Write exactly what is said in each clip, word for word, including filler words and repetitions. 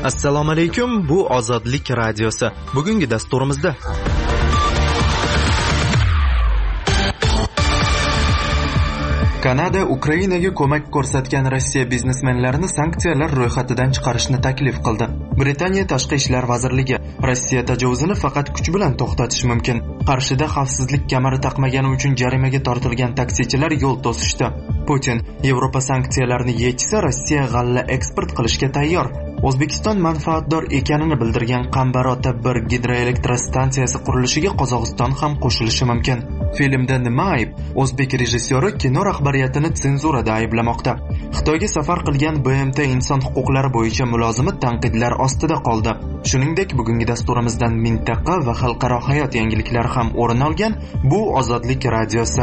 Assalomu alaykum, bu Ozodlik radiosi. Bugungi dasturimizda Kanada Ukrainaga ko'mak ko'rsatgan Rossiya biznesmenlarini sanksiyalar ro'yxatidan chiqarishni taklif qildi. Britaniya Tashqi ishlar vazirligi Rossiya tajovuzini faqat kuch bilan to'xtatish mumkin. Qarshida xavfsizlik kamari taqmagani uchun jarimaga tortilgan taksichilar yo'l to'sishdi. Putin Yevropa sanksiyalarni yechsa, Rossiya g'alla eksport qilishga tayyor. O'zbekiston manfaatdor ekanini bildirgan Qambarota bir gidroelektrostansiyasi qurilishiga Qozog'iston ham qo'shilishi mumkin. Filmda nima ayb? O'zbek rejissyori kino rahbariyatini senzurada ayblamoqda. Xitoyga safar qilgan B M T inson huquqlari bo'yicha mulozimi tanqidlar ostida qoldi. Shuningdek, bugungi dasturimizdan mintaqa va xalqaro hayot yangiliklari ham o'rin olgan. Bu Ozodlik radiosi.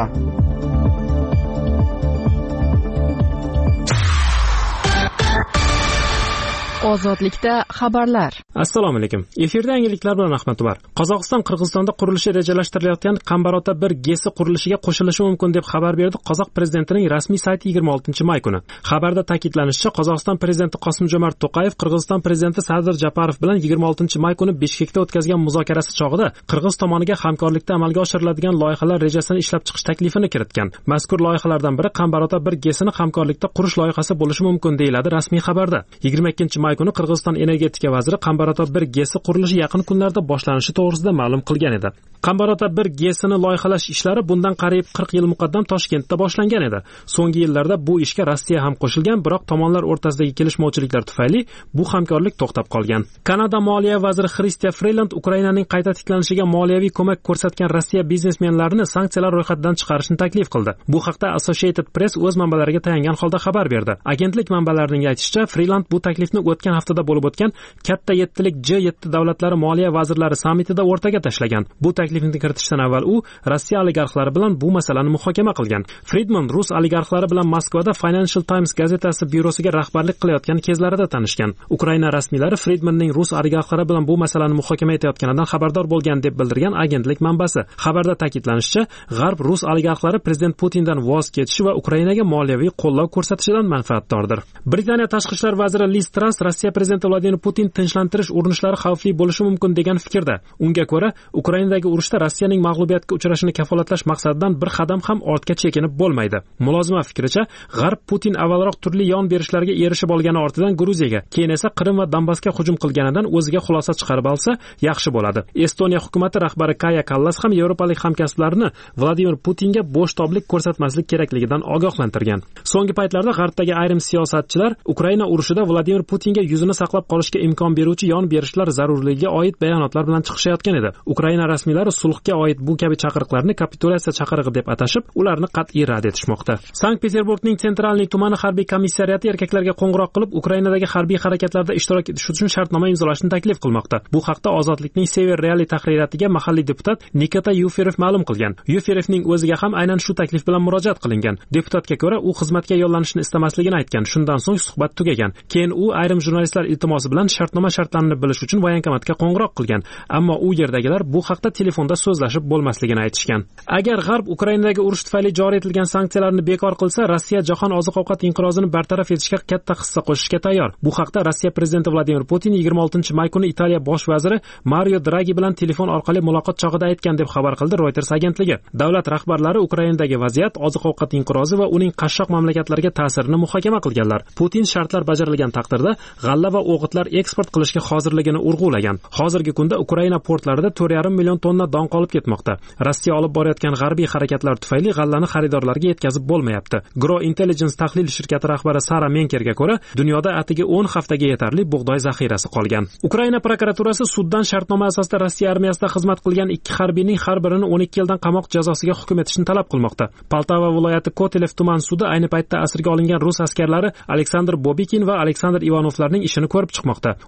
Ozodlikda xabarlar. Assalomu alaykum. Efirda yangiliklar bilan Ahmad Umar. Qozog'iston Qirg'izistonda qurilishi rejalashtirilayotgan Qambarota bir gesi qurilishiga qo'shilishi mumkin deb xabar berdi Qozoq prezidentining rasmiy sayti yigirma oltinchi may kuni. Xabarda ta'kidlanishicha, Qozog'iston prezidenti Qosim-Jomart To'qayev Qirg'iziston prezidenti Sadir Japarov bilan yigirma oltinchi may kuni Bishkekda o'tkazgan muzokarasi chog'ida Qirg'iz tomoniga hamkorlikda amalga oshiriladigan loyihalar rejasini ishlab chiqish taklifini kiritgan. Mazkur loyihalardan biri Qambarota bir gesini hamkorlikda qurish loyihasi bo'lishi mumkin deyiladi rasmiy xabarda. yigirma ikkinchi may kuni Qirg'iziston energetika vaziri Qambarota bir gesi qurilishi yaqin kunlarda boshlanishi to'g'risida ma'lum qilgan edi. Qambarota bir gesini loyihalash ishlari bundan qariyb qirq yil muqaddam Toshkentda boshlangan edi. So'nggi yillarda bu ishga Rossiya ham qo'shilgan, biroq tomonlar o'rtasidagi kelishmovchiliklar tufayli bu hamkorlik to'xtab qolgan. Kanada moliya vaziri Chrystia Freeland Ukrainaning qayta tiklanishiga moliyaviy ko'mak ko'rsatgan Rossiya biznesmenlarini sanksiyalar ro'yxatidan chiqarishni taklif qildi. Bu haqda Associated Press o'z manbalariga tayangan holda xabar berdi. Agentlik manbalarining aytishicha, Freeland bu taklifni o'tgan haftada bo'lib o'tgan katta yettilik J yetti davlatlari moliya vazirlari sammitida o'rtaga tashlagan. Bu taklifni kiritishdan avval u Rossiya oligarxlari bilan bu masalani muhokama qilgan. Friedman rus oligarxlari bilan Moskvada Financial Times gazetasi byurosiga rahbarlik qilayotgan kezlarida tanishgan. Ukraina rasmiylari Friedmanning rus oligarxlari bilan bu masalani muhokama etayotganidan xabardor bo'lgan deb bildirgan agentlik manbasi. Xabarda ta'kidlanishicha, G'arb rus oligarxlari prezident Putindan voz kechishi va Ukrainaga moliyaviy qo'llov ko'rsatishidan manfaatdordir. Britaniya tashqi ishlar vaziri Liz Truss Rossiya prezidenti Vladimir Putin tinchlantirish urinishlari xavfli bo'lishi mumkin degan fikrda. Unga ko'ra, Ukrainadagi urushda Rossiyaning mag'lubiyatga uchrashini kafolatlash maqsadidan bir qadam ham ortga chekinib bo'lmaydi. Mulozima fikricha, G'arb Putin avvalroq turli yon berishlarga erishib olgani ortidan Gruziyaga, keyin esa Qrim va Donbassga hujum qilganidan o'ziga xulosa chiqarib olsa yaxshi bo'ladi. Estoniya hukumati rahbari Kaja Kallas ham yevropalik hamkasblarini Vladimir Putinga bo'sh-toblik ko'rsatmaslik kerakligidan ogohlantirgan. So'nggi paytlarda G'arbdagi ayrim siyosatchilar Ukraina urushida Vladimir Putinga yuzini saqlab qolishga imkon beruvchi yon berishlar zarurligiga oid bayonotlar bilan chiqishayotgan edi. Ukraina rasmiylari sulhga oid bu kabi chaqiriqlarni kapitulyatsiya chaqirig'i deb atashib, ularni qat'iy rad etishmoqda. Sankt-Peterburgning Sentralniy tumani harbiy komissariyati erkaklarga qo'ng'iroq qilib, Ukrainadagi harbiy harakatlarda ishtirok etish uchun shartnoma imzolashni taklif qilmoqda. Bu haqda Ozodlikning Sever Reali tahririyatiga mahalliy deputat Nikita Yuferev ma'lum qilgan. Yuferevning o'ziga ham aynan shu taklif bilan murojaat qilingan. Deputatga ko'ra, u xizmatga yo'llanishni istamasligini aytgan. Shundan so'ng suhbat tugagan. Keyin u ayrim jurnalistlar iltimosi bilan shartnoma shartlarini bilish uchun voyankomatga qo'ng'iroq qilgan. Ammo u yerdagilar bu haqda telefonda so'zlashib bo'lmasligini aytishgan. Agar G'arb Ukrainadagi urush tufayli joriy etilgan sanksiyalarni bekor qilsa, Rossiya jahon oziq-ovqat inqirozini bartaraf etishga katta hissa qo'shishga tayyor. Bu haqda Rossiya prezidenti Vladimir Putin yigirma oltinchi may kuni Italiya bosh vaziri Mario Draghi bilan telefon orqali muloqot chog'ida aytgan deb xabar qildi Reuters agentligi. Davlat rahbarlari Ukrainadagi vaziyat, oziq-ovqat inqirozi va uning qashshoq mamlakatlarga ta'sirini muhokama qilganlar. Putin shartlar bajarilgan taqdirda g'alla va o'g'itlar eksport qilishga hozirligini urg'ulagan. Hozirgi kunda Ukraina portlarida to'rt yarim million tonna don qolib ketmoqda. Rossiya olib borayotgan g'arbiy harakatlar tufayli g'allani xaridorlarga yetkazib bo'lmayapti. Gro Intelligence tahlil shirkati rahbari Sara Menkerga ko'ra, dunyoda atigi o'n haftaga yetarli bug'doy zaxirasi qolgan. Ukraina prokuraturasi suddan shartnoma asosida Rossiya armiyasida xizmat qilgan ikki harbiyning har birini o'n ikki yildan qamoq jazosiga hukm etishni talab qilmoqda. Poltava viloyati Kotelov tuman sudi ayni paytda asirga olingan rus askarlari Aleksandr Bobikin va Aleksandr Ivanovlarning ishini ko'rib chiqmoqda. Ular urush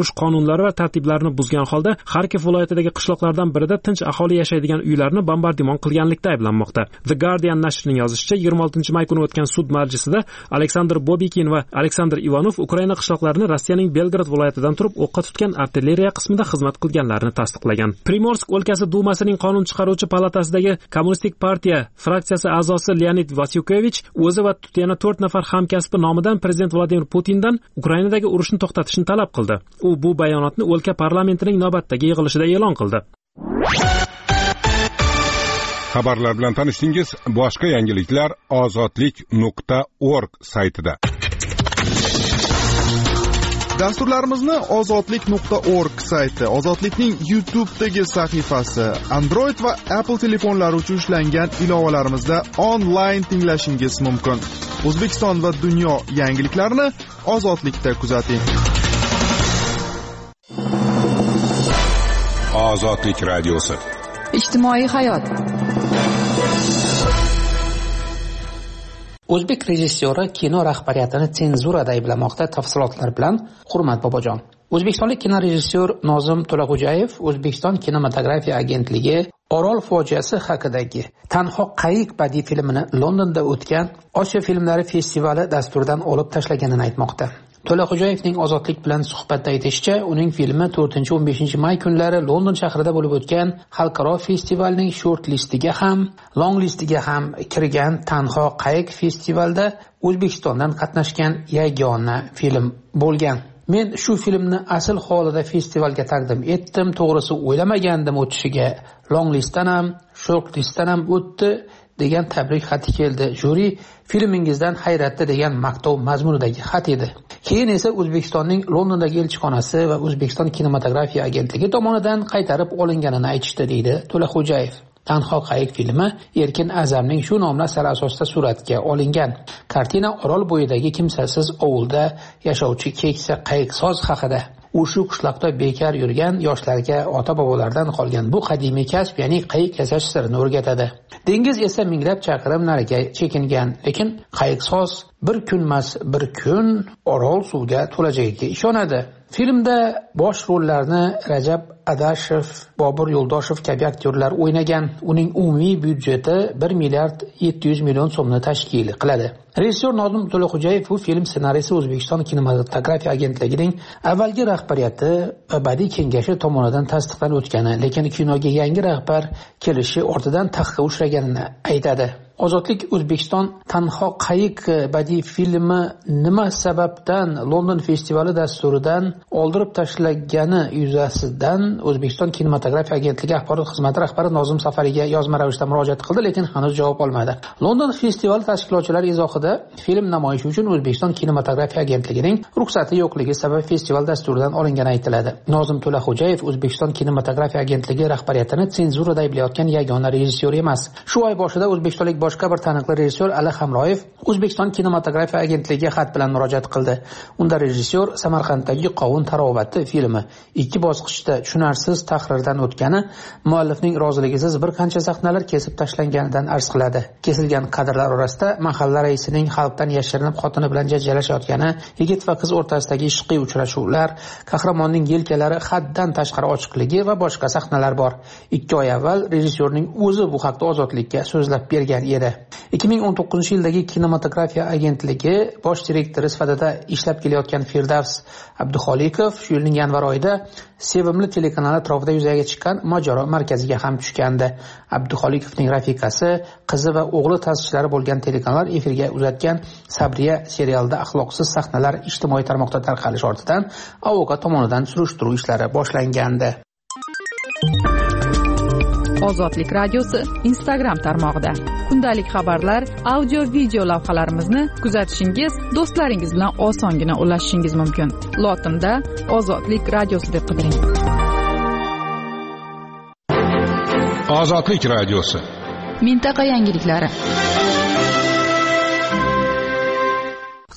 urush qonunlari va tartiblarini buzgan holda Xarkov viloyatidagi qishloqlardan birida tinch aholi yashaydigan uylarni bombardimon qilganlikda ayblanmoqda. The Guardian nashrining yozishicha, yigirma oltinchi may kuni o'tgan sud majlisida Aleksandr Bobikin va Aleksandr Ivanov Ukraina qishloqlarini Rossiyaning Belgrad viloyatidan turib o'qqa tutgan artilleriya qismida xizmat qilganlarini tasdiqlagan. Primorsk o'lkasi dumasining qonun chiqaruvchi palatasidagi Kommunistik partiya fraksiyasi a'zosi Leonid Vasyukovich o'zi va yana to'rt nafar hamkasbi nomidan prezident Vladimir Putindan Ukrainadagi urushni to'xtatishni talab qildi. U bu bayonotni o'lka parlamentining navbatdagi yig'ilishida e'lon qildi. Xabarlar bilan tanishdingiz. Boshqa yangiliklar ozodlik nuqta org saytida. Dasturlarimizni ozodlik nuqta org sayti, Ozodlikning YouTube'dagi sahifasi, Android va Apple telefonlari uchun ishlangan ilovalarimizda onlayn tinglashingiz mumkin. O'zbekiston va dunyo yangiliklarini Ozodlikda kuzating. Ozodlik radiosi. Ijtimoiy hayot. O'zbek rejissyori kino rahbariyatini senzurada ayblamoqda. Tafsilotlar bilan Hurmat Bobojon. O'zbekistonlik kino rejissyor Nozim To'lag'o'jayev O'zbekiston kinematografiya agentligi Orol fojiasi haqidagi Tanho qayiq badiiy filmini Londonda o'tgan Osiyo filmlari festivali dasturidan olib tashlaganini aytmoqda. To'lag'o'jayevning Ozodlik bilan suhbatda aytishicha, uning filmi to'rtinchi o'n beshinchi may kunlari London shahrida bo'lib o'tgan xalqaro festivalning short listiga ham, long listiga ham kirgan. Tanho qayiq festivalda O'zbekistondan qatnashgan yagona film bo'lgan. Men shu filmni asl holida festivalga taqdim etdim. To'g'risi o'ylamagandim o'tishiga. Long listdan ham, short listdan ham o'tdi degan tabrik xati keldi. Juri filmingizdan hayratda degan maqtov mazmunidagi xat edi. Keyin esa O'zbekistonning Londondagi elchixonasi va O'zbekiston kinematografiya agentligi tomonidan qaytarib olinganini aytishdi, deydi To'lag'o'jayev. Tanho qayiq filmi Erkin Azamning shu nomli asari asosida suratga olingan. Kartina Orol bo'yidagi kimsasiz ovulda yashovchi keksa qayiqsoz haqida. U shu qishloqda bekor yurgan yoshlarga ota-bobolardan qolgan bu qadimiy kasb, ya'ni qayiq yasash sirini o'rgatadi. Dengiz esa minglab chaqirim nariga chekingan, lekin qayiqsoz bir kunmas bir kun Orol suvga to'lajagiga ishonadi. Filmda bosh rollarni Rajab Adashev, Bobur Yo'ldoshev kabi aktyorlar o'ynagan. Uning umumiy byudjeti bir milliard yetti yuz million so'mni tashkil qiladi. Rejissyor Nozim To'lag'o'jayev bu film ssenariysi O'zbekiston kinematografiya agentligining avvalgi rahbariyati va badiiy kengashi tomonidan tasdiqlanib o'tgani, lekin kinoga yangi rahbar kelishi ortidan taxtga uchraganini aytadi. Ozodlik O'zbekiston Tanho qayiq badiiy filmi nima sababdan London festivali dasturidan oldirib tashlagani yuzasidan O'zbekiston kinematografiya agentligi axborot xizmati rahbari Nozim Safariga yozma ravishda murojaat qildi, lekin hanuz javob olmadi. London festivali tashkilotchilari izohida film namoyishi uchun O'zbekiston kinematografiya agentligining ruxsati yo'qligi sabab festival dasturidan olingani aytiladi. Nozim To'lag'o'jayev O'zbekiston kinematografiya agentligi rahbariyatini senzurada ayblayotgan yagona rejissyor emas. Shu oy boshida o'zbekistonlik boshqa bir taniqli rejissyor Ali Hamroyev O'zbekiston kinematografiya agentligiga xat bilan murojaat qildi. Unda rejissyor Samarqanddagi Qovun tarovati filmi ikki bosqichda tushunarsiz tahrirdan o'tgani, muallifning roziligisiz bir qancha sahnalar kesib tashlanganidan arz qiladi. Kesilgan kadrlar orasida mahalla raisining xalqdan yashirinib xotini bilan janjallashayotgani, yigit va qiz o'rtasidagi ishqiy uchrashuvlar, qahramonning yelkalari haddan tashqari ochiqligi va boshqa sahnalar bor. ikki oy avval rejissyorning o'zi bu haqda Ozodlikka so'zlab bergan edi. ikki ming o'n to'qqizinchi yildagi kinematografiya agentligi bosh direktori sifatida ishlab kelayotgan Firdavs Abduxolikov shu yilning yanvar oyida Sevimli telekanali atrofida yuzaga chiqqan mojaro markaziga ham tushgandi. Abduxolikovning rafiqasi, qizi va o'g'li ta'sischilari bo'lgan telekanallar efirga uzatgan Sabriya serialida axloqsiz sahnalar ijtimoiy tarmoqda tarqalish ortidan avokat tomonidan surishtiruv ishlari boshlangandi. Ozodlik radiosi Instagram tarmog'ida kundalik xabarlar, audio video lavhalarimizni kuzatishingiz, do'stlaringiz bilan osongina ulashishingiz mumkin. Lotinda Ozodlik radiosi deb qidiring. Ozodlik radiosi. Mintaqa yangiliklari.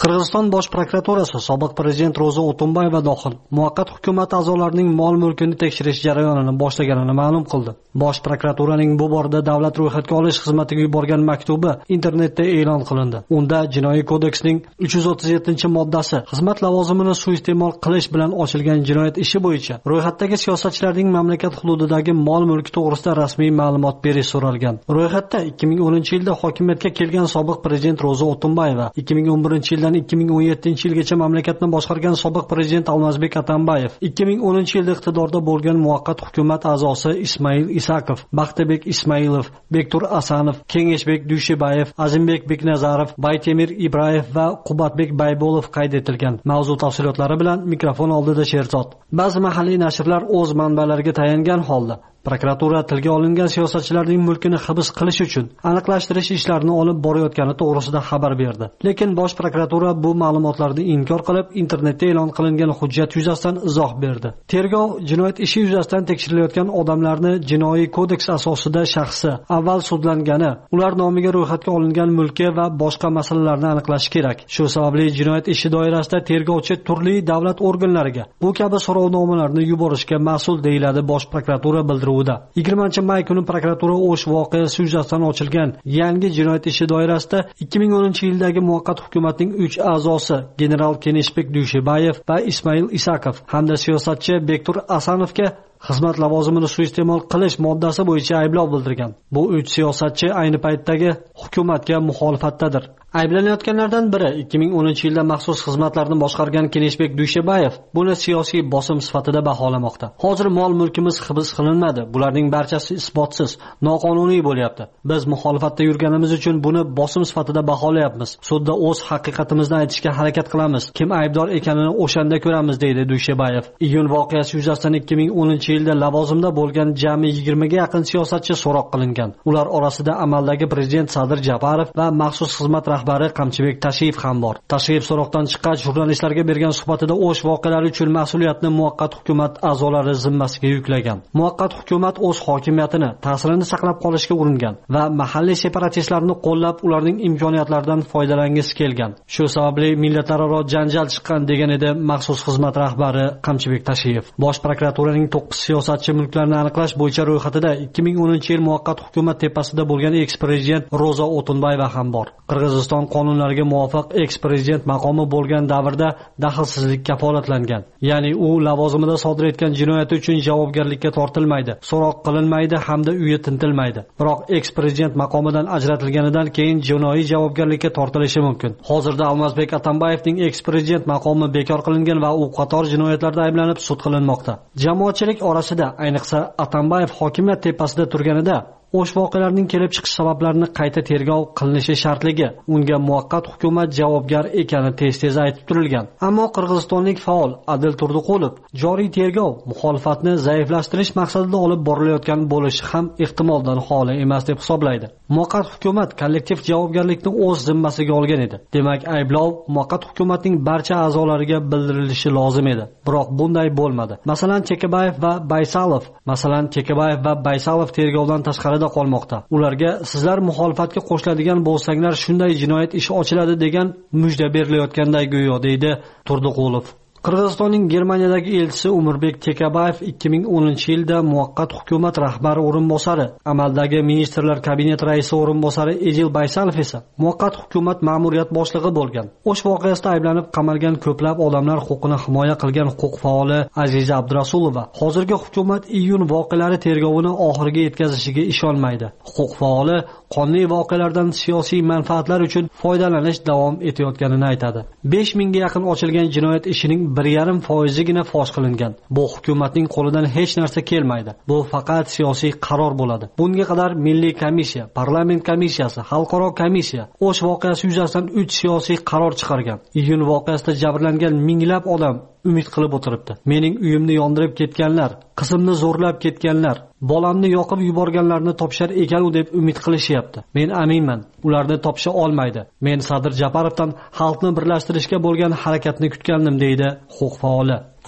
Qirg'iziston bosh prokuraturasi sobiq prezident Ro'za O'tunbayeva dohil muvaqqat hukumat a'zolarining mol-mulkini tekshirish jarayonini boshlaganini ma'lum qildi. Bosh prokuraturaning bu borada davlat ro'yxatga olish xizmatiga yuborgan maktubi internetda e'lon qilindi. Unda Jinoiy kodeksning uch yuz o'ttiz yettinchi moddasi xizmat lavozimini suiiste'mol qilish bilan ochilgan jinoyat ishi bo'yicha ro'yxatdagi siyosatchilarning mamlakat hududidagi mol-mulki to'g'risida rasmiy ma'lumot berish so'ralgan. Ro'yxatda ikki ming o'ninchi yilda hokimiyatga kelgan sobiq prezident Ro'za O'tunbayeva, ikki ming o'n birinchi yildan ikki ming o'n yettinchi yilgacha mamlakatni boshqargan sobiq prezident Almazbek Atambayev, ikki ming o'ninchi yilda iqtidorda bo'lgan muvaqqat hukumat a'zosi Ismail Isakov, Baxtibek Ismailov, Bektur Asanov, Kengeshbek Dushibayev, Azimbek Beknazarov, Baytemir Ibrayev va Qubatbek Baybolov qayd etilgan. Mavzu tafsilotlari bilan mikrofon oldida Sherzod. Ba'zi mahalliy nashrlar o'z manbalariga tayangan holda prokuratura tilga olingan siyosatchilarning mulkini hibs qilish uchun aniqlashtirish ishlarini olib borayotgani to'g'risida xabar berdi. Lekin bosh prokuratura bu ma'lumotlarni inkor qilib, internetda e'lon qilingan hujjat yuzasidan izoh berdi. Tergov jinoyat ishi yuzasidan tekshirilayotgan odamlarni jinoiy kodeks asosida shaxsi avval sudlangani, ular nomiga ro'yxatga olingan mulki va boshqa masalalarni aniqlash kerak. Shu sababli jinoyat ishi doirasida tergovchi turli davlat organlariga bu kabi so'rovnomalarni yuborishga mas'ul deyiladi bosh prokuratura bildirdi. yigirmanchi may kuni prokuratura O'sh voqeasi yuzasidan ochilgan yangi jinoyat ishi doirasida ikki ming o'ninchi yildagi muvaqqat hukumatning uch a'zosi general Keneshbek Dushibayev va Ismail Isakov hamda siyosatchi Bektur Asanovga xizmat lavozimini suiiste'mol qilish moddasi bo'yicha ayblov bildirgan. Bu uch siyosatchi ayni paytdagi hukumatga muxolifatdadir. Ayblanayotganlardan biri ikki ming o'ninchi yilda maxsus xizmatlarni boshqargan Keneshbek Dushibayev buni siyosiy bosim sifatida baholamoqda. Hozir mol-mulkimiz hibs qilinmadi. Bularning barchasi isbotsiz, noqonuniy bo'lyapti. Biz muxolifatda yurganimiz uchun buni bosim sifatida baholayapmiz. Sudda o'z haqiqatimizni aytishga harakat qilamiz. Kim aybdor ekanini o'shanda ko'ramiz, deydi Dushibayev. Iyun voqeasi yuzasidan ikki ming o'ninchi yilda lavozimda bo'lgan jami yigirmaga yaqin siyosatchi so'roq qilingan. Ular orasida amaldagi prezident Sadir Japarov va maxsus xizmat rahbari Qamchibek Tashiyev ham bor. Tashiyev so'roqdan chiqqach jurnalistlarga bergan suhbatida O'sh voqealari uchun mas'uliyatni muvaqqat hukumat a'zolari zimmasiga yuklagan. Muvaqqat hukumat o'z hokimiyatini, ta'sirini saqlab qolishga uringan va mahalliy separatistlarni qo'llab, ularning imkoniyatlaridan foydalangisi kelgan. Shu sababli millatlararo janjal chiqqan, degan edi maxsus xizmat rahbari Qamchibek Tashiyev. Bosh prokuraturaning to'qqiz siyosatchi mulklarni aniqlash bo'yicha ro'yxatida ikki ming o'ninchi yil muvaqqat hukumat tepasida bo'lgan eks-prezident Ro'za O'tunbayeva ham bor. Qirg'iziston qonunlariga muvofiq eks-prezident maqomi bo'lgan davrda daxlsizlik kafolatlangan. Ya'ni u lavozimida sodir etgan jinoyati uchun javobgarlikka tortilmaydi, so'roq qilinmaydi hamda uyi tintilmaydi. Biroq eks-prezident maqomidan ajratilganidan keyin jinoiy javobgarlikka tortilishi mumkin. Hozirda Almazbek Atambayevning eks-prezident maqomi bekor qilingan va u qator jinoyatlarda ayblanib sud qilinmoqda. Jamoatchilik orasida, ayniqsa Atambayev hokimiyat tepasida turganida O'sh voqealarining kelib chiqish sabablarini qayta tergov qilinishi shartligi, unga muvaqqat hukumat javobgar ekani tez-tez aytib turilgan. Ammo qirg'izistonlik faol Adil Turdiqulov joriy tergov muxolifatni zaiflashtirish maqsadida olib borilayotgan bo'lishi ham ehtimoldan xoli emas deb hisoblaydi. Muvaqqat hukumat kollektiv javobgarlikni o'z zimmasiga olgan edi. Demak, ayblov muvaqqat hukumatning barcha a'zolariga bildirilishi lozim edi. Biroq bunday bo'lmadi. Masalan, Chekabayev va Baysalov, masalan, Chekabayev va Baysalov tergovdan tashqari qolmoqda. Ularga sizlar muxolifatga qo'shiladigan bo'lsanglar shunday jinoyat ishi ochiladi degan mujda berilayotganday go'yo, deydi Turdiqulov. Qirg'izistonning Germaniyadagi elchisi Umurbek Tekabayev ikki ming o'ninchi yilda muvaqqat hukumat rahbari o'rinbosari, amaldagi ministrlar kabineti raisi o'rinbosari Edil Baysalov esa muvaqqat hukumat ma'muriyat boshlig'i bo'lgan. O'sh voqeasida ayblanib qamalgan ko'plab odamlar huquqini himoya qilgan huquq faoli Aziza Abdurasulova hozirgi hukumat iyun voqealari tergovini oxiriga yetkazishiga ishonmaydi. Huquq faoli qonli voqealardan siyosiy manfaatlar uchun foydalanish davom etayotganini aytadi. besh mingga yaqin ochilgan jinoyat ishining bir yarim foizigina fosh qilingan. Bu hukumatning qo'lidan hech narsa kelmaydi. Bu faqat siyosiy qaror bo'ladi. Bunga qadar Milliy komissiya, parlament komissiyasi, xalqaro komissiya O'sh voqeasi yuzasidan uch siyosiy qaror chiqargan. Iyun voqeasida jabrlangan minglab odam umid qilib o'tiribdi. Mening uyimni yondirib ketganlar, qizimni zo'rlab ketganlar, bolamni yoqib yuborganlarni topishar ekan deb umid qilishyapti. Men aminman, ularni topisha olmaydi. Men Sadir Japarovdan xalqni birlashtirishga bo'lgan harakatni kutgandim, deydi huquq faoli.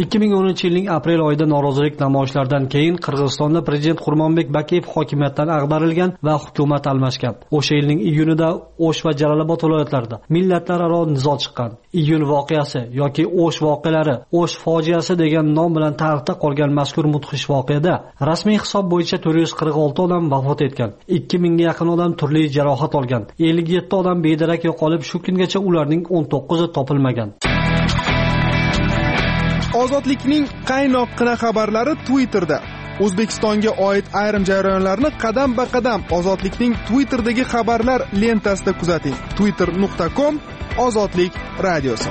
ikki ming o'ninchi yilning aprel oyida norozilik namoyishlaridan keyin Qirg'izistonda prezident Qurmonbek Bakiyev hokimiyatdan ag'darilgan va hukumat almashgan. O'sha yilning iyunida O'sh va Jalolobod viloyatlarida millatlararo nizo chiqqan. Iyun voqeasi yoki O'sh voqealari, O'sh fojiasi degan nom bilan tarixda qolgan mazkur mudhish voqeada rasmiy hisob bo'yicha to'rt yuz qirq olti odam vafot etgan, ikki mingga yaqin odam turli jarohat olgan, ellik yetti odam bedarak yo'qolib, shu kungacha ularning o'n to'qqizi topilmagan. Ozodlikning qaynoqqina xabarlari Twitterda. O'zbekistonga oid ayrim jarayonlarni qadam-ba-qadam Ozodlikning Twitterdagi xabarlar lentasida kuzating. twitter nuqta com Ozodlik radiosi.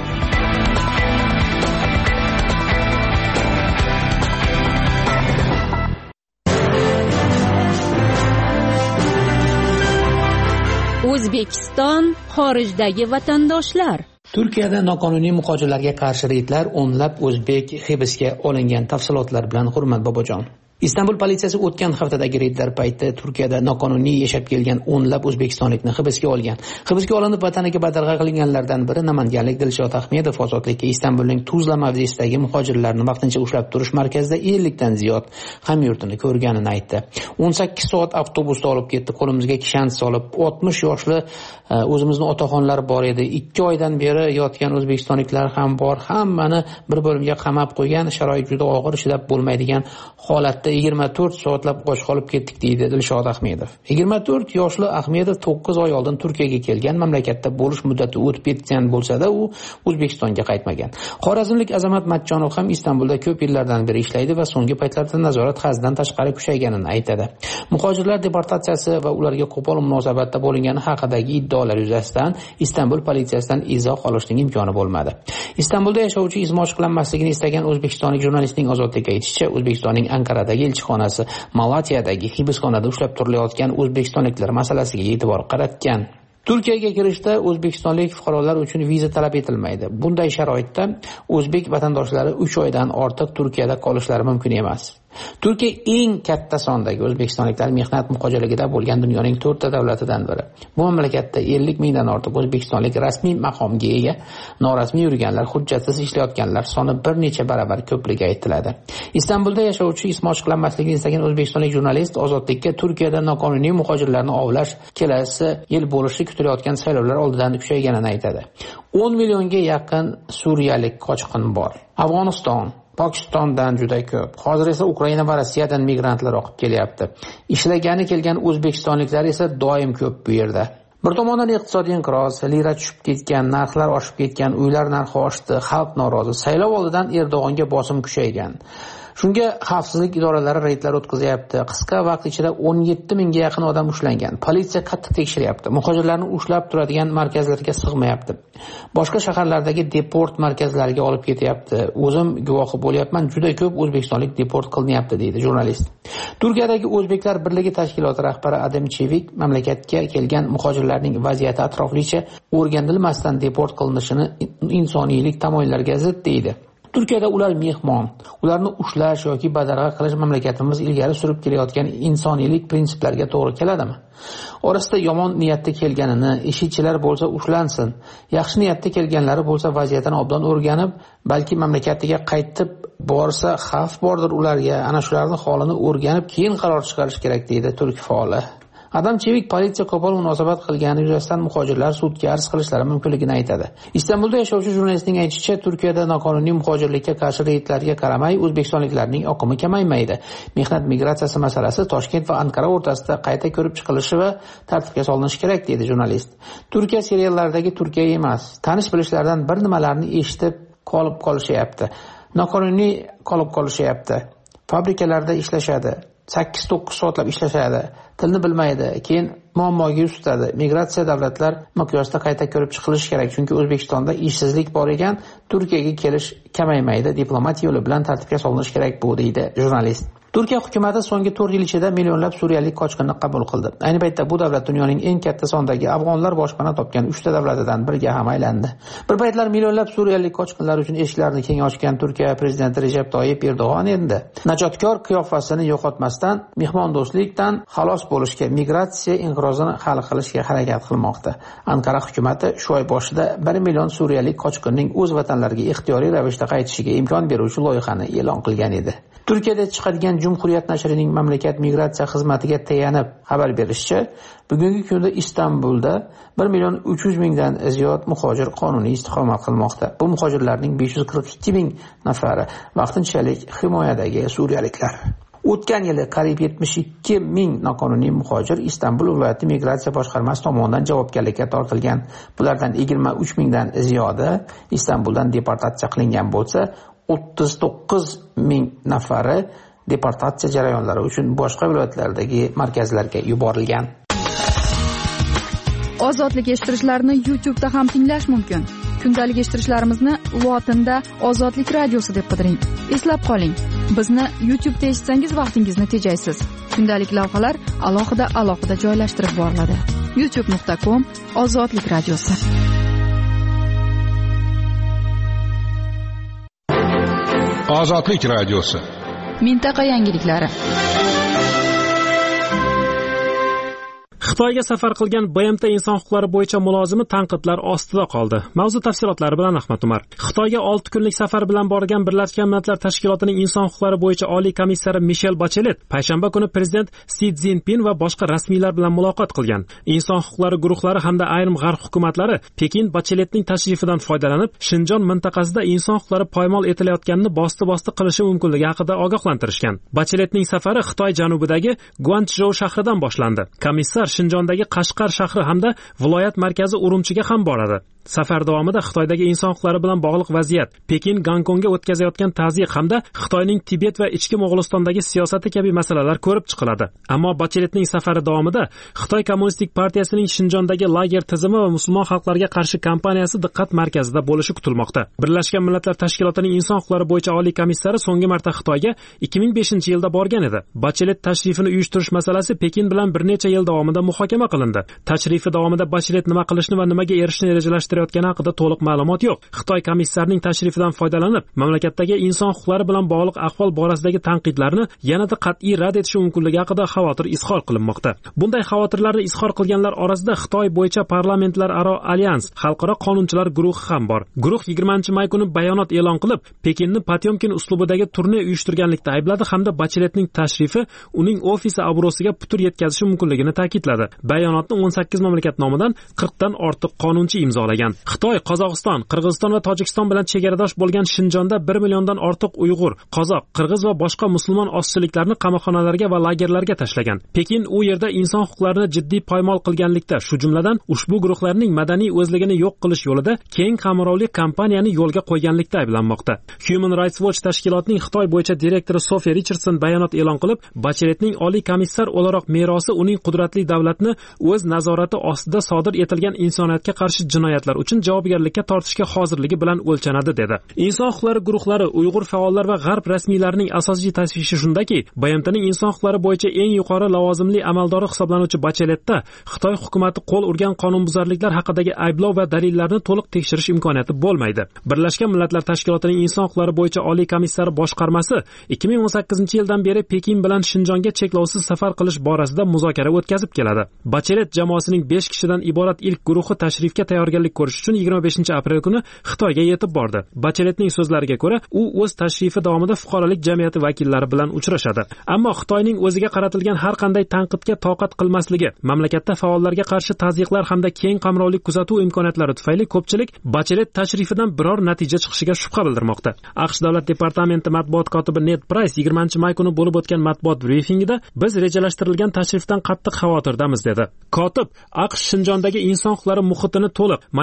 O'zbekiston xorijdagi vatandoshlar. Turkiyada noqonuniy muhojirlarga qarshi reydlar o'nlab o'zbek hibsga olingan. Tafsilotlar bilan Hurmat Bobojon. Istanbul politsiyasi o'tgan haftadagi reydlar payti Turkiyada noqonuniy yashab kelgan o'nlab o'zbekistonlikni hibsga olgan. Hibsga olinib vataniga badarg'a qilinganlardan biri namanganlik Dilshod Ahmedov ozodlikka Istanbulning Tuzla mavzesidagi muhojirlarni vaqtincha ushlab turish markazida ellik dan ziyod hamyurtini ko'rganini aytdi. o'n sakkiz soat avtobusda olib ketdi, qo'limizga kishan solib, oltmish yoshli o'zimizni otaxonlar bor edi. ikki oydan beri yotgan o'zbekistonliklar ham bor. Hammani bir bo'limga qamab qo'ygan, sharoit juda og'ir, chidab bo'lmaydigan holatda yigirma to'rt soatlab och qolib ketdik deydi Dilshod Ahmedov. yigirma to'rt yoshli Ahmedov to'qqiz oy oldin Turkiyaga kelgan, mamlakatda bo'lish muddati o'tib ketgan bo'lsa-da, u O'zbekistonga qaytmagan. Xorazmlik Azamat Matchonov ham Istanbulda ko'p yillardan beri ishlaydi va so'nggi paytlarda nazorat haddan tashqari kuchayganini aytadi. Muhojirlar deportatsiyasi va ularga qo'pol munosabatda bo'lingani haqidagi iddaolar yuzasidan Istanbul politsiyasidan izoh olishning imkoni bo'lmadi. Istanbulda yashovchi izmoch qilinmasligini istagan o'zbekistonlik jurnalistning ozodlikka aytishicha, O'zbekistonning Ankaradagi elchixonasi Malatiyadagi hibsxonada ushlab turilayotgan o'zbekistonliklar masalasiga e'tibor qaratgan. Turkiyaga kirishda o'zbekistonlik fuqarolar uchun viza talab etilmaydi. Bunday sharoitda o'zbek vatandoshlari uch oydan ortiq Turkiyada qolishlari mumkin emas. Turkiya eng katta sondagi o'zbekistonliklar mehnat muhojirligida bo'lgan dunyoning to'rtta davlatidan biri. Bu mamlakatda ellik mingdan ortiq o'zbekistonlik rasmiy maqomga ega, norasmiy yurganlar, hujjatsiz ishlayotganlar soni bir necha baravar ko'pligi aytiladi. Istanbulda yashovchi ismoch qilinmasligini istagan o'zbekistonlik jurnalist ozodlikka Turkiyada noqonuniy muhojirlarni ovlash kelasi yil bo'lishi kutilayotgan saylovlar oldidan kuchayganini aytadi. o'n millionga yaqin suriyalik qochqin bor. Afg'oniston, Pokistondan juda ko'p. Hozir esa Ukraina va Rossiyadan migrantlar oqib kelyapti. Ishlagani kelgan o'zbekistonliklar esa doim ko'p bu yerda. Bir tomondan iqtisodiy inqiroz, lira tushib ketgan, narxlar oshib ketgan, uylar narxi oshdi, xalq norozi. Saylov oldidan Erdo'g'onga bosim kuchaygan. Shunga xavfsizlik idoralari reydlar o'tkazyapti. Qisqa vaqt ichida o'n yetti mingga yaqin odam ushlangan. Politsiya qattiq tekshiryapti. Muhojirlarni ushlab turadigan markazlarga sig'mayapti. Boshqa shaharlardagi deport markazlariga olib ketyapti. O'zim guvohi bo'lyapman, juda ko'p o'zbekistonlik deport qilinyapti deydi jurnalist. Turkiyadagi O'zbeklar birligi tashkiloti rahbari Adem Chevik mamlakatga kelgan muhojirlarning vaziyati atroflicha o'rganilmasdan deport qilinishini insoniylik tamoyillarga zid deydi. Turkiyada ular mehmon, ularni ushlash yoki badarg'a qilish mamlakatimiz ilgari surib kelayotgan insoniylik prinsiplariga to'g'ri keladimi? Orasida yomon niyatda kelganini, ishchilar bo'lsa ushlansin, yaxshi niyatda kelganlari bo'lsa vaziyatini obdan o'rganib, balki mamlakatiga qaytib borsa xavf bordir ularga, ana shularning holini o'rganib keyin qaror chiqarish kerak deydi turk faoli. Adam Chevik politsiya qo'pol munosabat qilgani yuzasidan muhojirlar sudga arz qilishlari mumkinligini aytadi. Istanbulda yashovchi jurnalistning aytishicha, Turkiyada noqonuniy muhojirlikka qarshi reydlarga qaramay o'zbekistonliklarning oqimi kamaymaydi. Mehnat migratsiyasi masalasi Toshkent va Ankara o'rtasida qayta ko'rib chiqilishi va tartibga solinishi kerak deydi jurnalist. Turkiya seriallaridagi Turkiya emas. Tanish bilishlardan bir nimalarni eshitib qolib qolishyapti. Noqonuniy qolib qolishyapti. Fabrikalarda ishlashadi. sakkiz to'qqiz soatlab ishlashadi, tilni bilmaydi, keyin muammoga yuz tutadi. Migratsiya davlatlar miqyosida qayta ko'rib chiqilishi kerak, chunki O'zbekistonda ishsizlik bor ekan, Turkiyaga kelish kamaymaydi, diplomat yo'li bilan tartibga solinishi kerak bu deydi jurnalist. Turkiya hukumati so'nggi to'rt yil ichida millionlab suriyalik qochqinni qabul qildi. Ayni paytda bu davlat dunyoning eng katta sondagi afg'onlar boshpana topgan uchta davlatidan biriga ham aylandi. Bir paytlar millionlab suriyalik qochqinlar uchun eshiklarini keng ochgan Turkiya prezidenti Recep Tayyip Erdo'g'on endi najotkor qiyofasini yo'qotmasdan mehmondo'stlikdan xalos bo'lishga, migratsiya inqirozini hal qilishga harakat qilmoqda. Anqara hukumati shu oy boshida bir million suriyalik qochqinning o'z vatanlariga ixtiyoriy ravishda qaytishiga imkon beruvchi loyihani e'lon qilgan edi. Turkiyada chiqadigan Cumhuriyet nashrining mamlakat migratsiya xizmatiga tayanib xabar berishicha, bugungi kunda Istanbulda bir million uch yuz mingdan ziyod muhojir qonuniy istiqomat qilmoqda. Bu muhojirlarning besh yuz qirq ikki ming nafari vaqtinchalik himoyadagi suriyaliklar. O'tgan yili qariyb yetmish ikki ming noqonuniy muhojir Istanbul viloyati migratsiya boshqarmasi tomonidan javobgarlikka tortilgan. Bulardan yigirma uch mingdan ziyodi Istanbuldan deportatsiya qilingan bo'lsa, o'ttiz to'qqiz ming nafari deportatsiya jarayonlari uchun boshqa viloyatlardagi markazlarga yuborilgan. Ozodlik eshittirishlarni YouTube'da ham tinglash mumkin. Kundalik eshittirishlarimizni lotinda Ozodlik radiosi deb qidiring. Eslab qoling, bizni YouTube'da eshitsangiz vaqtingizni tejaysiz. Kundalik lavhalar alohida alohida joylashtirib boriladi. youtube nuqta com Ozodlik radiosi. Ozodlik radiosi. Mintaqa yangiliklari. Xitoyga safar qilgan B M T inson huquqlari bo'yicha mulozimi tanqidlar ostida qoldi. Mavzu tafsilotlari bilan Ahmad Umar. Xitoyga olti kunlik safar bilan borgan Birlashgan Millatlar Tashkilotining inson huquqlari bo'yicha oliy komissari Michelle Bachelet payshanba kuni prezident Si Szinpin va boshqa rasmiylar bilan muloqot qilgan. Inson huquqlari guruhlari hamda ayrim g'arb hukumatlari Pekin Bacheletning tashrifidan foydalanib, Shinjon mintaqasida inson huquqlari poymol etilayotganini bosti-bosti qilishi mumkinligi haqida ogohlantirishgan. Bacheletning safari Xitoy janubidagi Guanchjou shahridan boshlandi. Komissar Shinjondagi Qashqar shahri hamda viloyat markazi Urumchiga ham boradi. Safar davomida Xitoydagi inson huquqlari bilan bog'liq vaziyat, Pekin Gonkongga o'tkazayotgan tazyiq hamda Xitoyning Tibet va ichki Mo'g'ulistondagi siyosati kabi masalalar ko'rib chiqiladi. Ammo Bacheletning safari davomida Xitoy Kommunistik partiyasining Shinjondagi lager tizimi va musulmon xalqlarga qarshi kampaniyasi diqqat markazida bo'lishi kutilmoqda. Birlashgan Millatlar Tashkilotining inson huquqlari bo'yicha oliy komissari so'nggi marta Xitoyga ikki ming beshinchi yilda borgan edi. Bachelet tashrifini uyushtirish masalasi Pekin bilan bir necha yil davomida muhokama qilindi. Tashrifi davomida Bachelet nima qilishni va nimaga erishishni rejalashtirayotgani haqida to'liq ma'lumot yo'q. Xitoy komissarining tashrifidan foydalanib, mamlakatdagi inson huquqlari bilan bog'liq ahvol borasidagi tanqidlarni yanada qat'iy rad etishi mumkinligi haqida xavotir izhor qilinmoqda. Bunday xavotirlarni izhor qilganlar orasida Xitoy bo'yicha parlamentlararo alyans, xalqaro qonunchilar guruhi ham bor. Guruh yigirmanchi may kuni bayonot e'lon qilib, Pekinni Potyomkin uslubidagi turne uyushtirganlikda aybladi hamda Bacheletning tashrifi uning ofisi obro'siga putur yetkazishi mumkinligini ta'kidladi. Bayonotni o'n sakkiz mamlakat nomidan qirqdan ortiq qonunchi imzolagan. Xitoy, Qozog'iston, Qirg'iziston va Tojikiston bilan chegaradosh bo'lgan Shinjonda bir milliondan ortiq Uyg'ur, Qozoq, Qirg'iz va boshqa musulmon ozchiliklarni qamoqxonalarga va lagerlarga tashlagan. Pekin u yerda inson huquqlarini jiddiy poymol qilganlikda, shu jumladan ushbu guruhlarning madaniy o'zligini yo'q qilish yo'lida keng qamrovli kampaniyani yo'lga qo'yganlikda ayblanmoqda. Human Rights Watch tashkilotining Xitoy bo'yicha direktori Sophie Richardson bayonot e'lon qilib, Bacheletning oliy komissar o'laroq merosi uning qudratli davlatni o'z nazorati ostida sodir etilgan insoniyatga qarshi jinoyatlar uchun javobgarlikka tortishga hozirligi bilan o'lchanadi dedi. Inson huquqlari guruhlari, Uyg'ur faollar va g'arb rasmiylarining asosiy tashvishi shundaki, B M Tning inson huquqlari bo'yicha eng yuqori lavozimli amaldori hisoblanuvchi Bacheletda Xitoy hukumatı qo'l urgan qonunbuzarliklar haqidagi ayblov va dalillarni to'liq tekshirish imkoniyati bo'lmaydi. Birlashgan Millatlar Tashkilotining inson huquqlari bo'yicha oliy komissari boshqarmasi ikki ming o'n sakkizinchi yildan beri Pekin bilan Shinjonga cheklovsiz safar qilish borasida muzokara o'tkazib keladi. Bachelet jamoasining besh kishidan iborat ilk guruhi tashrifga tayyorgarlik ko'rish uchun yigirma beshinchi aprel kuni Xitoyga yetib bordi. Bacheletning so'zlariga ko'ra, u o'z tashrifi davomida fuqarolik jamiyati vakillari bilan uchrashadi. Ammo Xitoyning o'ziga qaratilgan har qanday tanqidga toqat qilmasligi, mamlakatda faollarga qarshi tazyiqlar hamda keng qamrovli kuzatuv imkoniyatlari tufayli ko'pchilik Bachelet tashrifidan biror natija chiqishiga shubha bildirmoqda. AQSh Davlat departamenti matbuot kotibi Ned Price yigirmanchi may kuni bo'lib o'tgan matbuot brifingida biz rejalashtirilgan tashrifdan qattiq xavotirdamiz dedi. Kotib AQSh Shinjondagi inson huquqlari muhitini to'liq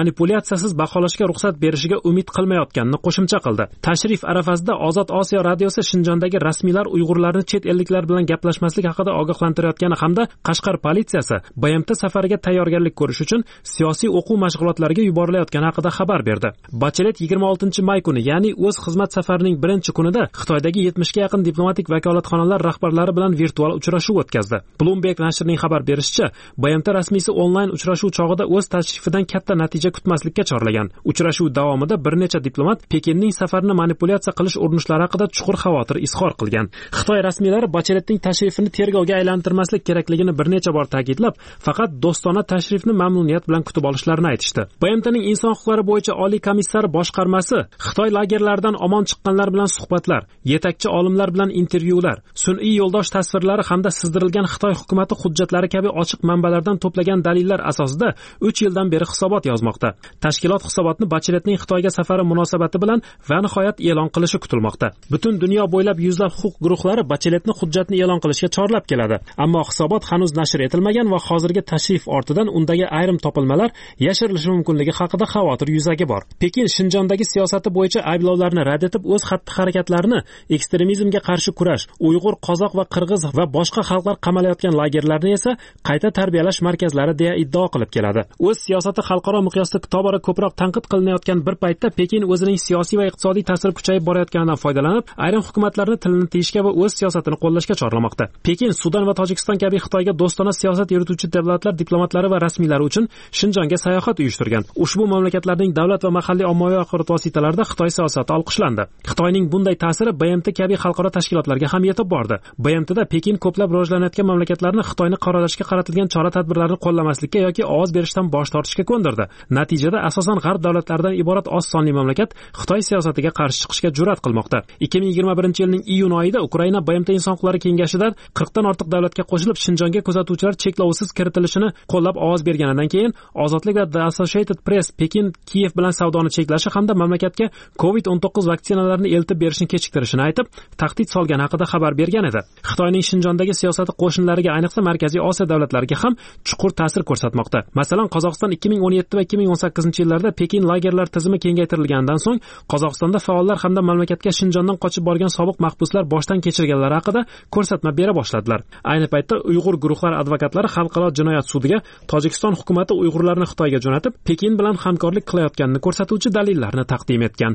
manipulyatsiyasiz baholashga ruxsat berishiga umid qilmayotganini qo'shimcha qildi. Tashrif arafasida Ozod Osiyo radiosi Shinjondagi rasmiylar Uyg'urlarni chet elliklar bilan gaplashmaslik haqida ogohlantirayotgani hamda Qashqar politsiyasi B M T safariga tayyorgarlik ko'rish uchun siyosiy o'quv mashg'ulotlariga yuborilayotgani haqida xabar berdi. Bachelet yigirma oltinchi may kuni, ya'ni o'z xizmat safarining birinchi kunida Xitoydagi yetmishga yaqin diplomatik vakolatxonalar rahbarlari bilan virtual uchrashuv o'tkazdi. Bloomberg nashrining xabar berishicha, B M T rasmiysi onlayn uchrashuv chog'ida o'z tashrifidan katta natija kutmaslikka chorlagan. Uchrashuv davomida bir necha diplomat Pekinning safarini manipulyatsiya qilish urinishlari haqida chuqur xavotir izhor qilgan. Xitoy rasmiylari Bacheletning tashrifini tergovga aylantirmaslik kerakligini bir necha bor ta'kidlab, faqat do'stona tashrifni mamnuniyat bilan kutib olishlarini aytishdi. B M T'ning inson huquqlari bo'yicha oliy komissari boshqarmasi Xitoy lagerlaridan omon chiqqanlar bilan suhbatlar, yetakchi olimlar bilan intervyular, sun'iy yo'ldosh tasvirlari hamda sizdirilgan Xitoy hukumati hujjatlari kabi ochiq manbalardan to'plagan dalillar asosida uch yildan beri hisobot yozmoqda. Tashkilot hisobotni Bacheletning Xitoyga safari munosabati bilan va nihoyat e'lon qilishi kutilmoqda. Butun dunyo bo'ylab yuzlab huquq guruhlari Bacheletni hujjatni e'lon qilishga chorlab keladi, ammo hisobot hanuz nashr etilmagan va hozirgi tashrif ortidan undagi ayrim topilmalar yashirilishi mumkinligi haqida xavotir yuzaki bor. Pekin Shinjondagi siyosati bo'yicha ayblovlarni rad etib, o'z xatti-harakatlarini ekstremizmga qarshi kurash, Uyg'ur, qozoq va qirg'iz va boshqa xalqlar qamalayotgan lagerlarni esa qayta tarbiyalash markazlari deya iddao qilib keladi. O'z siyosati xalqaro miqyosda tobora ko'proq tanqid qilinayotgan bir paytda Pekin o'zining siyosiy va iqtisodiy ta'siri kuchayib borayotganidan foydalanib, ayrim hukumatlarni tilini tiyishga va o'z siyosatini qo'llashga chorlamoqda. Pekin Sudan va Tojikiston kabi Xitoyga do'stona siyosat yurituvchi davlatlar diplomatlari va rasmiylari uchun Shinjonga sayohat uyushtirgan. Ushbu mamlakatlarning davlat va mahalliy ommaviy axborot vositalarida Xitoy siyosati olqishlandi. Xitoyning bunday ta'siri B M T kabi xalqaro tashkilotlarga ham yetib bordi. B M T'da Pekin ko'plab rivojlanayotgan mamlakatlarni Xitoyni qoralashga qaratilgan chora-tadbirlarni qo'llamaslikka yoki ovoz berishdan bosh tortishga ko'ndirdi. Natijada asosan g'arb davlatlaridan iborat oz sonli mamlakat Xitoy siyosatiga qarshi chiqishga jur'at qilmoqda. ikki ming yigirma birinchi yilning iyun oyida Ukraina B M T inson huquqlari kengashidan qirqdan ortiq davlatga qo'shilib Shinjonga kuzatuvchilar cheklovsiz kiritilishini qo'llab ovoz berganidan keyin Ozodlik va The Associated Press Pekin Kiyev bilan savdoni cheklashi hamda mamlakatga covid o'n to'qqiz vaksinalarini eltib berishni kechiktirishini aytib, tahdid solgani haqida xabar bergan edi. Xitoyning Shinjondagi siyosati qo'shnilariga, ayniqsa Markaziy Osiyo davlatlariga ham chuqur ta'sir ko'rsatmoqda. Masalan, Qozog'iston ikki ming o'n yetti va ikki ming o'n sakkizinchi yillarda Pekin lagerlar tizimi kengaytirilganidan so'ng Qozog'istonda faollar hamda mamlakatga Shinjondan qochib borgan sobiq mahbuslar boshdan kechirganlari haqida ko'rsatma bera boshladilar. Ayni paytda Uyg'ur guruhlari advokatlari xalqaro jinoyat sudiga Tojikiston hukumati Uyg'urlarni Xitoyga jo'natib, Pekin bilan hamkorlik qilayotganini ko'rsatuvchi dalillarni taqdim etgan.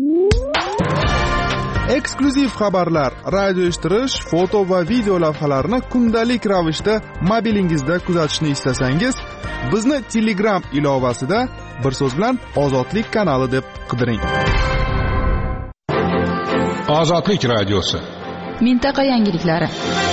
Eksklyuziv xabarlar, radio eshittirish, foto va video lavhalarni kundalik ravishda mobilingizda kuzatishni istasangiz, bizni Telegram ilovasida bir so'z bilan Ozodlik kanali deb qidiring. Ozodlik radiosi. Mintaqa yangiliklari.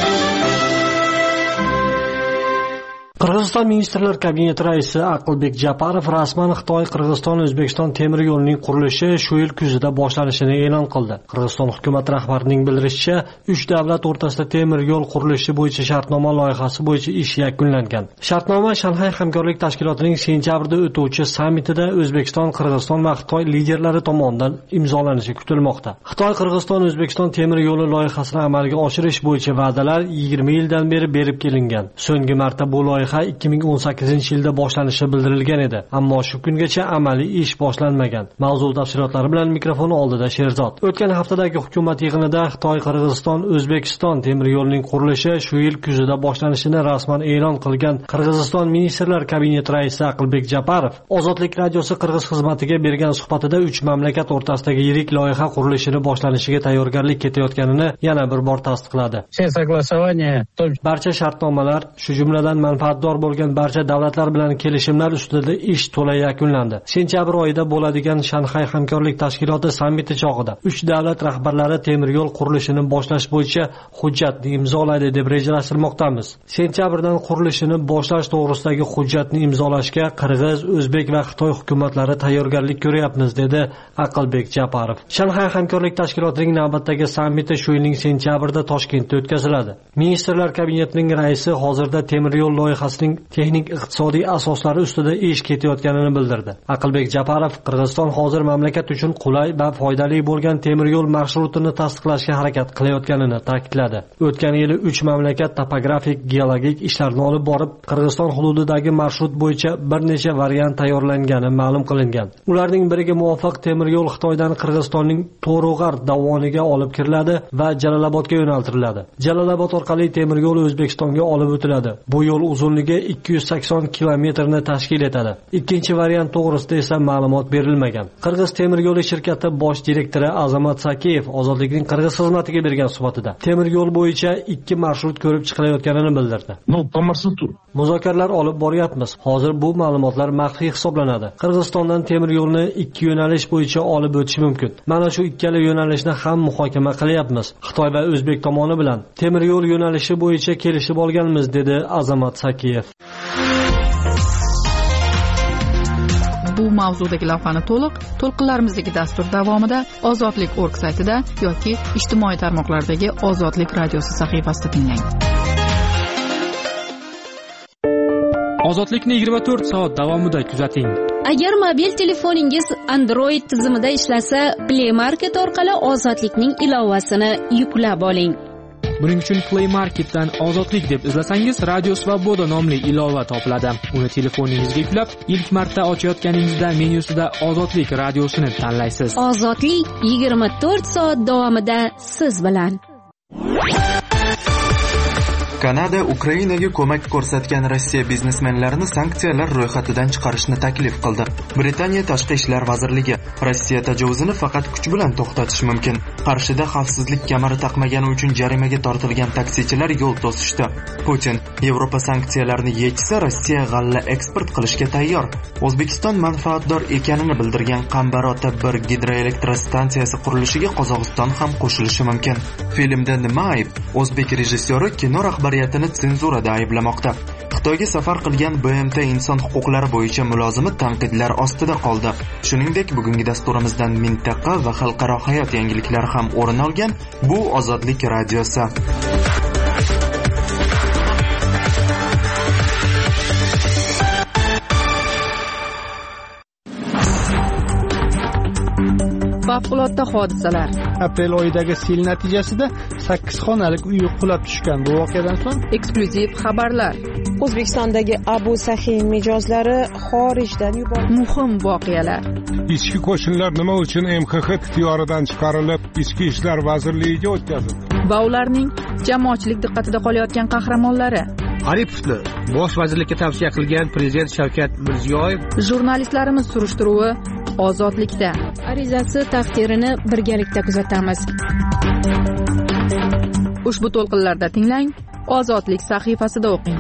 Qirg'iziston Ministrlar Kabineti raisi Aqlbek Japarov rasman Xitoy Qirg'iziston O'zbekiston temir yo'lining qurilishi shu yil kuzida boshlanishini e'lon qildi. Qirg'iziston hukumat rahbarining bildirishicha, uch davlat o'rtasida temir yo'l qurilishi bo'yicha shartnoma loyihasi bo'yicha ish yakunlangan. Shartnoma Shanxay hamkorlik tashkilotining sentyabrda o'tuvchi sammitida O'zbekiston, Qirg'iziston va Xitoy liderlari tomonidan imzolanishi kutilmoqda. Xitoy Qirg'iziston O'zbekiston temir yo'li loyihasini amalga oshirish bo'yicha va'dalar yigirma yildan beri berib kelingan. So'nggi marta bu loyiha ikki ming o'n sakkizinchi yilda boshlanishi bildirilgan edi, ammo shu kungacha amaliy ish boshlanmagan. Mavzu tafsilotlari bilan mikrofon oldida Sherzod. O'tgan haftadagi hukumat yig'inida Xitoy Qirg'iziston O'zbekiston temir yo'lining qurilishi shu yil kuzida boshlanishini rasman e'lon qilgan Qirg'iziston Ministrlar Kabineti raisi Aqlbek Japarov Ozodlik radiosi Qirg'iz xizmatiga bergan suhbatida uch mamlakat o'rtasidagi yirik loyiha qurilishini boshlanishiga tayyorgarlik ketayotganini yana bir bor tasdiqladi. Barcha shartnomalar, shu jumladan manfaat bo'lgan barcha davlatlar bilan kelishimlar ustida ish to'la yakunlandi. Sentyabr oyida bo'ladigan Shanxay hamkorlik tashkiloti sammiti chog'ida uch davlat rahbarlari temir yo'l qurilishini boshlash bo'yicha hujjatni imzolaydi deb rejalashtirmoqdamiz. Sentyabrdan qurilishini boshlash to'g'risidagi hujjatni imzolashga Qirg'iz, O'zbek va Xitoy hukumatlari tayyorgarlik ko'ryapmiz, dedi Aqlbek Japarov. Shanxay hamkorlik tashkilotining navbatdagi sammiti shu yilning sentyabrida Toshkentda o'tkaziladi. Ministrlar kabinetining raisi hozirda temir yo'l loyihasi loyihasining texnik iqtisodiy asoslari ustida ish ketayotganini bildirdi. Aqlbek Japarov Qirg'iziston hozir mamlakat uchun qulay va foydali bo'lgan temir yo'l marshrutini tasdiqlashga harakat qilayotganini ta'kidladi. O'tgan yili uch mamlakat topografik geologik ishlarni olib borib, Qirg'iziston hududidagi marshrut bo'yicha bir necha variant tayyorlangani ma'lum qilingan. Ularning biriga muvofiq temir yo'l Xitoydan Qirg'izistonning To'rug'ar dovoniga olib kiriladi va Jalolobodga yo'naltiriladi. Jalolobod orqali temir yo'l O'zbekistonga olib o'tiladi. Bu yo'l uzunligi ikki yuz sakson kilometrni tashkil etadi. Ikkinchi variant to'g'risida esa ma'lumot berilmagan. Qirg'iz temir yo'li shirkati bosh direktori Azamat Sakiyev Ozodlikning Qirg'iz xizmatiga bergan suhbatida temir yo'l bo'yicha ikki marshrut ko'rib chiqilayotganini bildirdi. No, po marsrutu Muzokaralar olib boryapmiz. Hozir bu ma'lumotlar maxfiy hisoblanadi. Qirg'izistondan temir yo'lni ikki yo'nalish bo'yicha olib o'tish mumkin. Mana shu ikkala yo'nalishni ham muhokama qilyapmiz. Xitoy va O'zbek tomoni bilan temir yo'l yo'nalishi bo'yicha kelishib olganmiz, dedi Azamat Sakiyev. Bu mavzudagi lavhani to'liq to'lqinlarimizdagi dastur davomida ozodlik точка org saytida yoki ijtimoiy tarmoqlardagi Ozodlik radiosi sahifasida tinglang. Ozodlikni yigirma to'rt soat davomida kuzating. Agar mobil telefoningiz Android tizimida ishlasa, Play Market orqali Ozodlikning ilovasini yuklab oling. Buning uchun Play Marketdan Ozodlik deb izlasangiz, Radio Svoboda nomli ilova topiladi. Uni telefoningizga yuklab, ilk marta ochayotganingizda menyusida Ozodlik radiosini tanlaysiz. Ozodlik yigirma to'rt soat davomida siz bilan. Kanada Ukrainaga ko'mak ko'rsatgan Rossiya biznesmenlarini sanksiyalar ro'yxatidan chiqarishni taklif qildi. Britaniya Tashqi ishlar vazirligi Rossiya tajovuzini faqat kuch bilan to'xtatish mumkin. Qarshida xavfsizlik kamari taqmagani uchun jarimaga tortilgan taksichilar yo'l to'sishdi. Putin Yevropa sanksiyalarni yechsa, Rossiya g'alla eksport qilishga tayyor. O'zbekiston manfaatdor ekanini bildirgan Qambarota bir gidroelektrostansiyasi qurilishiga Qozog'iston ham qo'shilishi mumkin. Filmda nima ayb? O'zbek rejissyori kino rahbariyatini senzurada ayblamoqda. Xitoyga safar qilgan B M T inson huquqlari bo'yicha mulozimi tanqidlar ostida qoldi. Shuningdek, bugungi dasturimizdan mintaqa va xalqaro hayot yangiliklari ham o'rin olgan. Bu Ozodlik radiosi. Favqulodda hodisalar. Aprel oyidagi sel natijasida sakkiz xonalik uy qulab tushgan. Bu voqeadan so'ng eksklyuziv xabarlar. O'zbekistondagi Abu Sahiy mijozlari xorijdan yuborildi. Muhim voqealar. Ichki qo'shinlar nima uchun M X X ixtiyoridan chiqarilib, Ichki ishlar vazirligiga o'tkazildi? Va ularning jamoatchilik diqqatida qolayotgan qahramonlari. Aripovni bosh vazirlikka tavsiya qilgan prezident Shavkat Mirziyoyev. Jurnalistlarimiz surishtiruvi Ozodlikda. Arizasi taqdirini birgalikda kuzatamiz. Ushbu to'lqinlarda tinglang, Ozodlik sahifasida o'qing.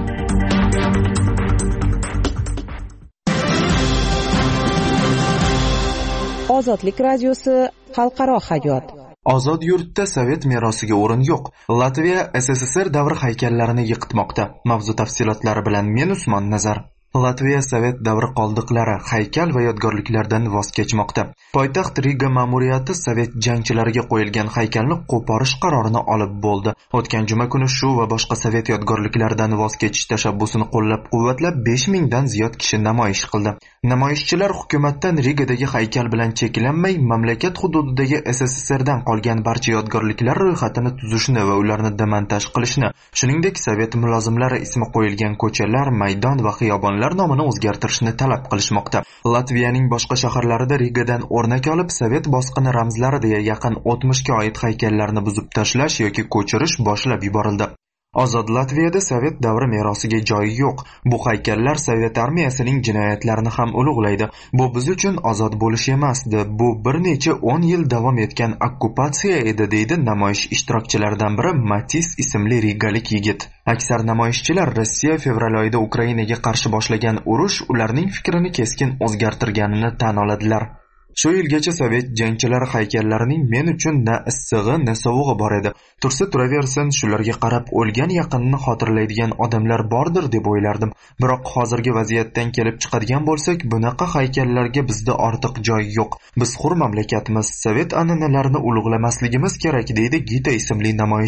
Ozodlik radiosi xalqaro hayot. Ozod yurtda Sovet merosiga o'rin yo'q. Latviya S S S R davri haykallarini yiqitmoqda. Mavzu tafsilotlari bilan men Usmon Nazar. Latviya Sovet davri qoldiqlari, haykal va yodgorliklardan voz kechmoqda. Poytaxt Riga ma'muriyati Sovet jangchilariga qo'yilgan haykalni qo'porish qarorini olib bo'ldi. O'tgan juma kuni shu va boshqa Sovet yodgorliklaridan voz kechish tashabbusini qo'llab-quvvatlab besh mingdan ziyod kishi namoyish qildi. Namoyishchilar hukumatdan Rigadagi haykal bilan cheklanmay, mamlakat hududidagi S S S R dan qolgan barcha yodgorliklar ro'yxatini tuzishni va ularni demontaj qilishni, shuningdek Sovet mulozimlari ismi qo'yilgan ko'chalar, maydon va xiyobonlar nomini o'zgartirishni talab qilishmoqda. Latviyaning boshqa shaharlarida Rigadan o'rnak olib, Sovet bosqini ramzlari deya yaqin o'tmishga oid haykallarni buzib tashlash yoki ko'chirish boshlab yuborildi. Ozod Latviyada Sovet davri merosiga joyi yo'q. Bu haykallar Sovet armiyasining jinoyatlarini ham ulug'laydi. Bu biz uchun ozod bo'lish emasdi. Bu bir necha o'n yil davom etgan okkupatsiya edi, deydi namoyish ishtirokchilaridan biri Matis ismli rigalik yigit. Aksar namoyishchilar Rossiya fevral oyida Ukrainaga qarshi boshlagan urush ularning fikrini keskin o'zgartirganini tan oladilar. Shu yilgacha Sovet jangchilari haykallarining men uchun na issig'i, na sovug'i bor edi. Tursa turaversin, shularga qarab o'lgan yaqinni xotirlaydigan odamlar bordir deb o'ylardim. Biroq hozirgi vaziyatdan kelib chiqadigan bo'lsak, bunaqa haykallarga bizda ortiq joy yo'q. Biz hur mamlakatmiz, Sovet an'analarini ulug'lamasligimiz kerak, deydi Gita ismli namoyishchi.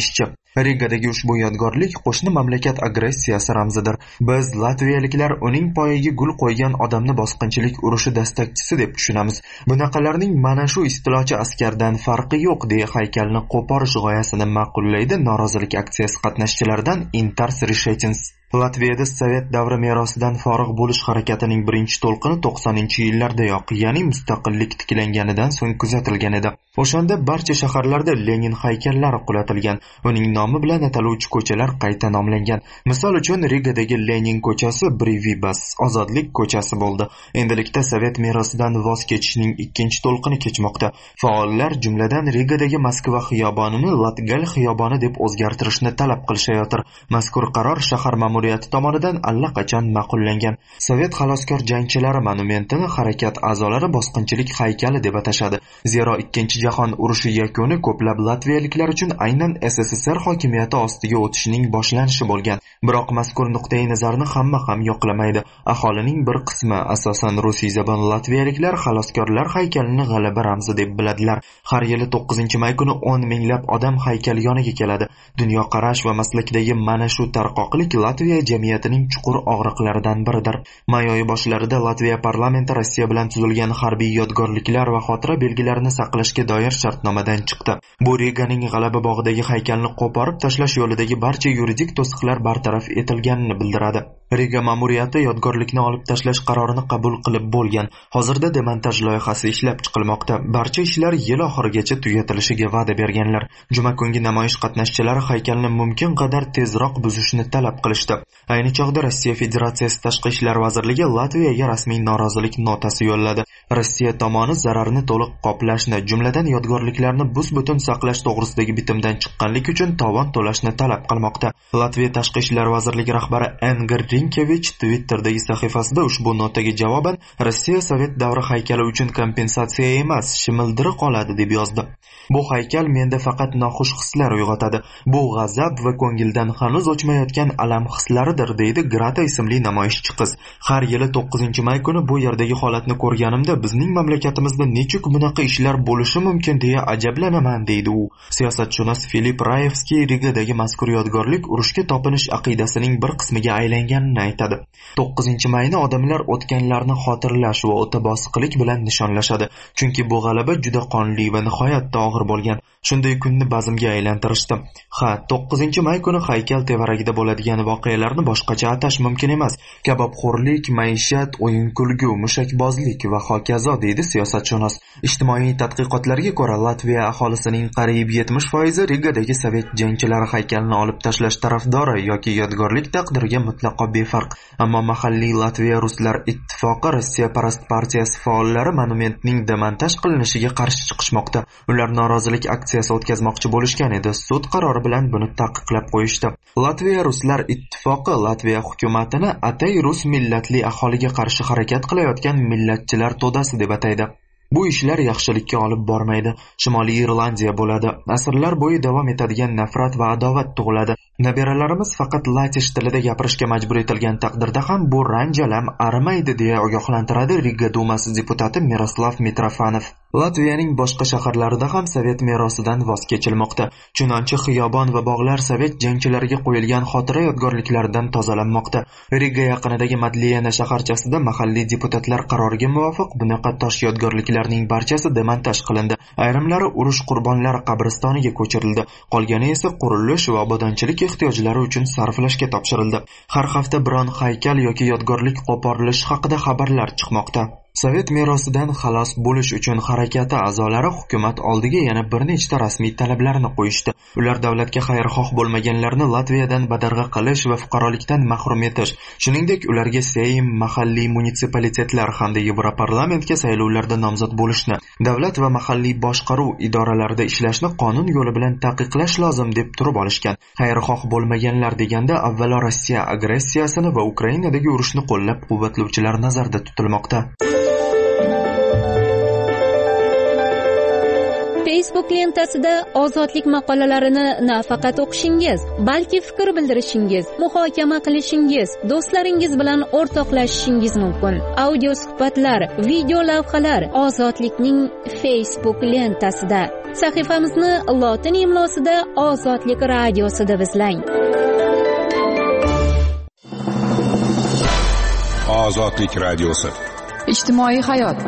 Rigadagi ushbu yodgorlik qo'shni mamlakat agressiyasi ramzidir. Biz latviyaliklar uning poyiga gul qo'ygan odamni bosqinchilik urushi dastakchisi deb tushunamiz. Bunaqalarning mana shu istilochi askardan farqi yo'q deya haykalni qo'porish g'oyasini ma'qullaydi norozilik aksiyasi qatnashchilaridan Intars Rishetins. Latviyada Sovet davri merosidan forig' bo'lish harakatining birinchi to'lqini to'qsoninchi yillardayoq, ya'ni mustaqillik tiklanganidan so'ng kuzatilgan edi. O'shanda barcha shaharlarda Lenin haykallari qulatilgan, uning nomi bilan ataluvchi ko'chalar qayta nomlangan. Misol uchun Rigadagi Lenin ko'chasi Brivibas, ozodlik ko'chasi bo'ldi. Endilikda Sovet merosidan voz kechishning ikkinchi to'lqini kechmoqda. Faollar jumladan Rigadagi Moskva xiyobonini Latgal xiyoboni deb o'zgartirishni talab qilishayotir. Mazkur qaror shahar ma'muriyati tomonidan allaqachon ma'qullangan. Sovet xaloskor jangchilari monumentini harakat a'zolari bosqinchilik haykali deb atashadi. Zero ikkinchi jahon urushi yakuni ko'plab latviyaliklar uchun aynan S S S R hokimiyati ostiga o'tishning boshlanishi bo'lgan. Biroq mazkur nuqtai nazarni hamma ham yoqlamaydi. Aholining bir qismi, asosan rusiyzabon latviyaliklar, xaloskorlar haykalini g'alaba ramzi deb biladilar. Har yili to'qqizinchi may kuni o'n minglab odam haykal yoniga keladi. Dunyoqarash va maslakdagi mana shu tarqoqlik Latviya jamiyatining chuqur og'riqlaridan biridir. May oyi boshlarida Latviya parlamenti Rossiya bilan tuzilgan harbiy yodgorliklar va xotira belgilarini saqlashga doir shartnomadan chiqdi. Bu Riganing G'alaba bog'idagi haykalni qo'porib tashlash yo'lidagi barcha yuridik to'siqlar bartaraf etilganini bildiradi. Riga ma'muriyati yodgorlikni olib tashlash qarorini qabul qilib bo'lgan. Hozirda demontaj loyihasi ishlab chiqilmoqda. Barcha ishlar yil oxirigacha tugatilishiga va'da berganlar. Juma kungi namoyish qatnashchilari haykalni mumkin qadar tezroq buzishni talab qilishdi. Ayni chog'da Rossiya Federatsiyasi Tashqi ishlar vazirligi Latviyaga rasmiy norozilik notasi yo'lladi. Rossiya tomoni zararni to'liq qoplashni, jumladan yodgorliklarni bus-butun saqlash to'g'risidagi bitimdan chiqqanlik uchun tovon to'lashni talab qilmoqda. Latviya Tashqi ishlar vazirligi rahbari Engir Rinkevich Twitter'dagi sahifasida ushbu notaga javoban Rossiya Sovet davri haykali uchun kompensatsiya emas, shimildiri qoladi deb yozdi. Bu haykal menda faqat noxush hislar uyg'otadi. Bu g'azab va ko'ngildan hanuz o'chmayotgan alam hislaridir, deydi Grata ismli namoyishchi qiz. Har yili to'qqizinchi may kuni bu yerdagi holatni ko'rganimda bizning mamlakatimizda nechuk bunaqa ishlar bo'lishi mumkin deya ajablanaman, deydi u. Siyosatshunos Filip Raevskiy Rigadagi mazkur yodgorlik urushga topinish aqidasining bir qismiga aylanganini aytadi. to'qqizinchi mayni odamlar o'tganlarni xotirlash va o'ta bosiqlik bilan nishonlashadi, chunki bu g'alaba juda qonli va nihoyatda og'ir bo'lgan. Shunday kunni bazmga aylantirishdi. Ha, to'qqizinchi may kuni haykal tevaragida bo'ladigan voqealarni boshqacha atash mumkin emas. Kabobxo'rlik, maishat, o'yin-kulgu, mushakbozlik va hokazo, deydi siyosatshunos. Ijtimoiy tadqiqotlarga ko'ra, Latviya aholisining qariyb yetmish foizi Rigadagi sovet jangchilari haykalini olib tashlash tarafdori yoki yodgorlik taqdiriga mutlaqo befarq. Ammo mahalliy Latviya Ruslar ittifoqi Rossiya parast partiyasi faollari monumentning demontaj qilinishiga qarshi chiqishmoqda. Ular norozilik aksiyasi o'tkazmoqchi bo'lishgan edi. Sud qarori bilan buni taqiqlab qo'yishdi. Latviya Ruslar ittifoqi Latviya hukumatini atay rus millatli aholiga qarshi harakat qilayotgan millatchilar to'dasi deb ataydi. Bu ishlar yaxshilikka olib bormaydi. Shimoliy Irlandiya bo'ladi. Asrlar bo'yi davom etadigan nafrat va adovat tug'iladi. Nabiralarimiz faqat latish tilida gapirishga majbur etilgan taqdirda ham bu ranjalam arimaydi deya ogohlantiradi Riga dumasi deputati Miroslav Mitrofanov. Latviyaning boshqa shaharlarida ham sovet merosidan voz kechilmoqda. Chunonchi xiyobon va bog'lar sovet jangchilariga qo'yilgan xotira yodgorliklaridan tozalanmoqda. Riga yaqinidagi Madliyana shaharchasida mahalliy deputatlar qaroriga muvofiq bunaqa tosh yodgorliklarning barchasi demontaj qilindi. Ayrimlari urush qurbonlari qabristoniga ko'chirildi. Qolgani esa qurilish va obodonchilik ehtiyojlari uchun sarflashga topshirildi. Har hafta biron haykal yoki yodgorlik qo'porilishi haqida xabarlar chiqmoqda. Sovet merosidan xalos bo'lish uchun harakati a'zolari hukumat oldiga yana bir nechta rasmiy talablarni qo'yishdi. Ular davlatga xayrixoh bo'lmaganlarni Latviyadan badarg'a qilish va fuqarolikdan mahrum etish, shuningdek ularga Seym, mahalliy munitsipalitetlar hamda Yevroparlamentga saylovlarda nomzod bo'lishni, davlat va mahalliy boshqaruv idoralarida ishlashni qonun yo'li bilan taqiqlash lozim deb turib olishgan. Xayrixoh bo'lmaganlar deganda avvalo Rossiya agressiyasini va Ukrainadagi urushni qo'llab-quvvatlovchilar nazarda tutilmoqda. Facebook lentasida ozodlik maqolalarini nafaqat o'qishingiz, balki fikr bildirishingiz, muhokama qilishingiz, do'stlaringiz bilan o'rtoqlashishingiz mumkin. Audio suhbatlar, video lavhalar ozodlikning Facebook lentasida. Sahifamizni lotin imlosida Ozodlik radiosi deb izlang. Ozodlik radiosi. Ijtimoiy hayot.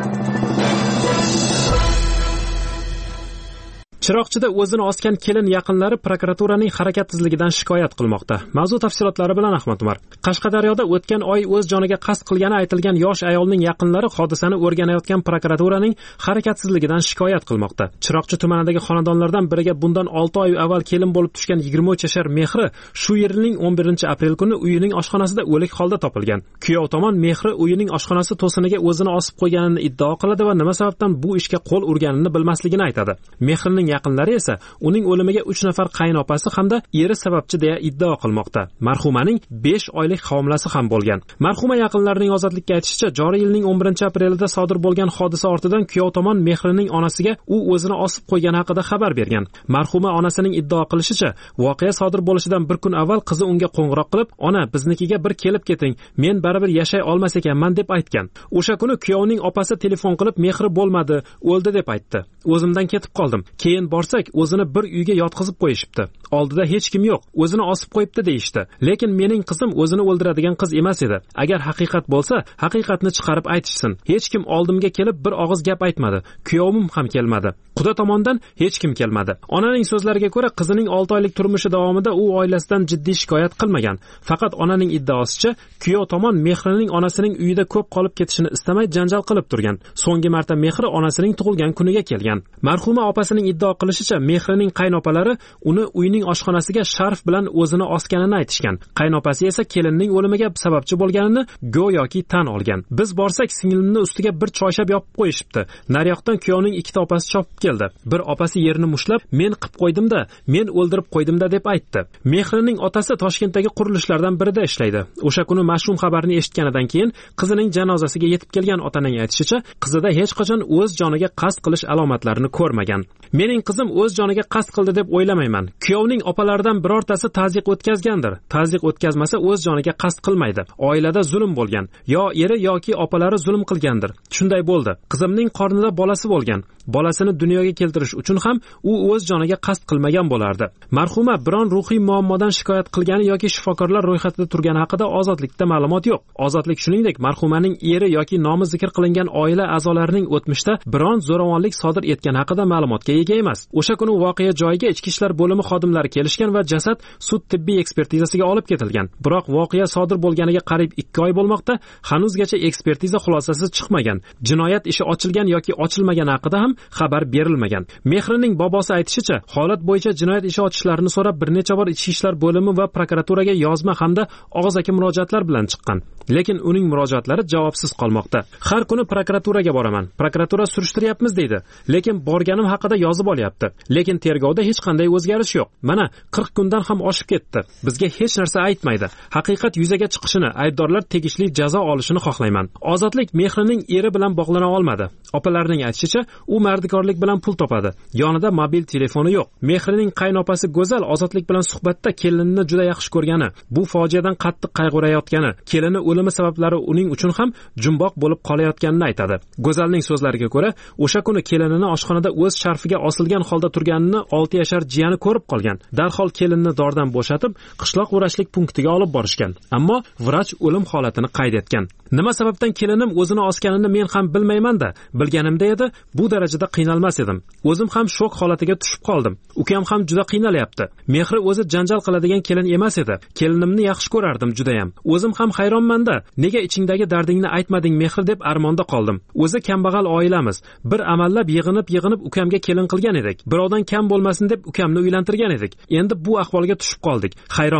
Chiroqchida o'zini osgan kelin yaqinlari prokuraturaning harakatsizligidan shikoyat qilmoqda. Mavzu tafsilotlari bilan Ahmad Umar. Qashqadaryoda o'tgan oy o'z joniga qasd qilgani aytilgan yosh ayolning yaqinlari hodisani o'rganayotgan prokuraturaning harakatsizligidan shikoyat qilmoqda. Chiroqchi tumanidagi xonadonlardan biriga bundan olti oy avval kelin bo'lib tushgan yigirma uch yashar Mehri shu yilning o'n birinchi aprel kuni uyining oshxonasida o'lik holda topilgan. Kuyov tomon Mehri uyining oshxonasi to'siniga o'zini osib qo'yganini iddao qiladi va nima sababdan bu ishga qo'l urganini bilmasligini aytadi. Mehrining yaqinlari esa uning o'limiga uch nafar qaynopasi hamda eri sababchi deya iddao qilmoqda. Marhumaning besh oylik homilasi ham bo'lgan. Marhuma yaqinlarining ozodlikka aytishicha, joriy yilning o'n birinchi aprelida sodir bo'lgan hodisa ortidan kuyov tomon Mehrining onasiga u o'zini osib qo'ygani haqida xabar bergan. Marhuma onasining iddao qilishicha, voqea sodir bo'lishidan bir kun avval qizi unga qo'ng'iroq qilib, "Ona, biznikiga bir kelib keting, men baribir yashay olmas ekanman" deb aytgan. O'sha kuni kuyovning opasi telefon qilib, "Mehri bo'lmadi, o'ldi" deb aytdi. O'zimdan ketib qoldim. Keyin borsak, o'zini bir uyga yotqizib qo'yishibdi. Oldida hech kim yo'q, o'zini osib qo'yibdi deyishdi. Lekin mening qizim o'zini o'ldiradigan qiz emas edi. Agar haqiqat bo'lsa, haqiqatni chiqarib aytishsin. Hech kim oldimga kelib bir og'iz gap aytmadi. Kuyovim ham kelmadi. Quda tomondan hech kim kelmadi. Onaning so'zlariga ko'ra, qizining olti oylik turmushi davomida u oilasidan jiddiy shikoyat qilmagan. Faqat onaning iddaosicha, kuyov tomon Mehrining onasining uyida ko'p qolib ketishini istamay janjal qilib turgan. So'nggi marta Mehri onasining tug'ilgan kuniga kelgan. Marhuma opasining iddao qilishicha, Mehrining qaynopalari uni uyning oshxonasiga sharf bilan o'zini osganini aytishgan. Qaynopasi esa kelinning o'limiga sababchi bo'lganini go'yoki tan olgan. Biz borsak, singlimni ustiga bir choyshab yopib qo'yishibdi. Nariyoqdan kuyovning ikkita opasi chopib keldi. Bir opasi yerni mushlab, "Men qilib qo'ydim-da, men o'ldirib qo'ydim-da" deb aytdi. Mehrining otasi Toshkentdagi qurilishlardan birida ishlaydi. O'sha kuni mash'um xabarni eshitganidan keyin qizining janozasiga yetib kelgan otaning aytishicha, qizida hech qachon o'z joniga qasd qilish alomatlarini ko'rmagan. "Mening qizim o'z joniga qasd qildi deb o'ylamayman. Kuyovning opalaridan birortasi ta'ziq o'tkazgandir. Ta'ziq o'tkazmasa o'z joniga qasd qilmaydi. Oilada zulm bo'lgan, yo eri yoki opalari zulm qilgandir. Shunday bo'ldi. Qizimning qornida bolasi bo'lgan. Bolasini dunyoga keltirish uchun ham u o'z joniga qasd qilmagan bo'lardi." Marhuma biron ruhiy muammodan shikoyat qilgani yoki shifokorlar ro'yxatida turgani haqida Ozodlikda ma'lumot yo'q. Ozodlik shuningdek marhumaning eri yoki nomi zikr qilingan oila a'zolarining o'tmishda biron zo'ravonlik sodir etgani haqida ma'lumotga ega emas. O'sha kuni voqea joyiga ichki ishlar bo'limi xodimlari kelishgan va jasad sud tibbiy ekspertizasiga olib ketilgan. Biroq voqea sodir bo'lganiga qariyb ikki oy bo'lmoqda, hanuzgacha ekspertiza xulosasi chiqmagan. Jinoyat ishi ochilgan yoki ochilmagani haqida ham xabar berilmagan. Mehrining bobosi aytishicha, holat bo'yicha jinoyat ishi ochishlarini so'rab bir necha bor ichki ishlar bo'limi va prokuraturaga yozma hamda og'zaki murojaatlar bilan chiqqan. Lekin uning murojaatlari javobsiz qolmoqda. Har kuni prokuraturaga boraman. Prokuratura surishtiryapmiz deydi. Lekin borganim haqida yozib olyapti. Lekin tergovda hech qanday o'zgarish yo'q. Mana qirq kundan ham oshib ketdi. Bizga hech narsa aytmaydi. Haqiqat yuzaga chiqishini, aybdorlar tegishli jazo olishini xohlayman. Ozodlik Mehrining eri bilan bog'lana olmadi. Opalarining aytishicha, u mardikorlik bilan pul topadi. Yonida mobil telefoni yo'q. Mehrining qaynopasi Go'zal Ozodlik bilan suhbatda kelinini juda yaxshi ko'rgani, bu fojiadan qattiq qayg'urayotgani, kelini o'limi sabablari uning uchun ham jumboq bo'lib qolayotganini aytadi. Go'zalning so'zlariga ko'ra, o'sha kuni kelinini oshxonada o'z sharfiga osilgan holda turganini olti yashar jiyani ko'rib qolgan. Darhol kelinni dordan bo'shatib, qishloq vrachlik punktiga olib borishgan. Ammo vrach o'lim holatini qayd etgan. Nima sababdan kelinim o'zini osganini men ham bilmayman-da. Bilganimda edi, bu darajada qiynalmas edim. O'zim ham shok holatiga tushib qoldim. Ukam ham juda qiynalyapti. Mehri o'zi janjal qiladigan kelin emas edi. Kelinimni yaxshi ko'rardim juda ham. O'zim ham hayronman-da. Nega ichingdagi dardingni aytmading Mehr deb armonda qoldim. O'zi kambag'al oilamiz. Bir amallab yig'inib-yig'inib ukamga kelin qilgan edik. Birovdan kam bo'lmasin deb ukamni uylantirgan edik. Endi bu ahvolga tushib qoldik. Hayronman.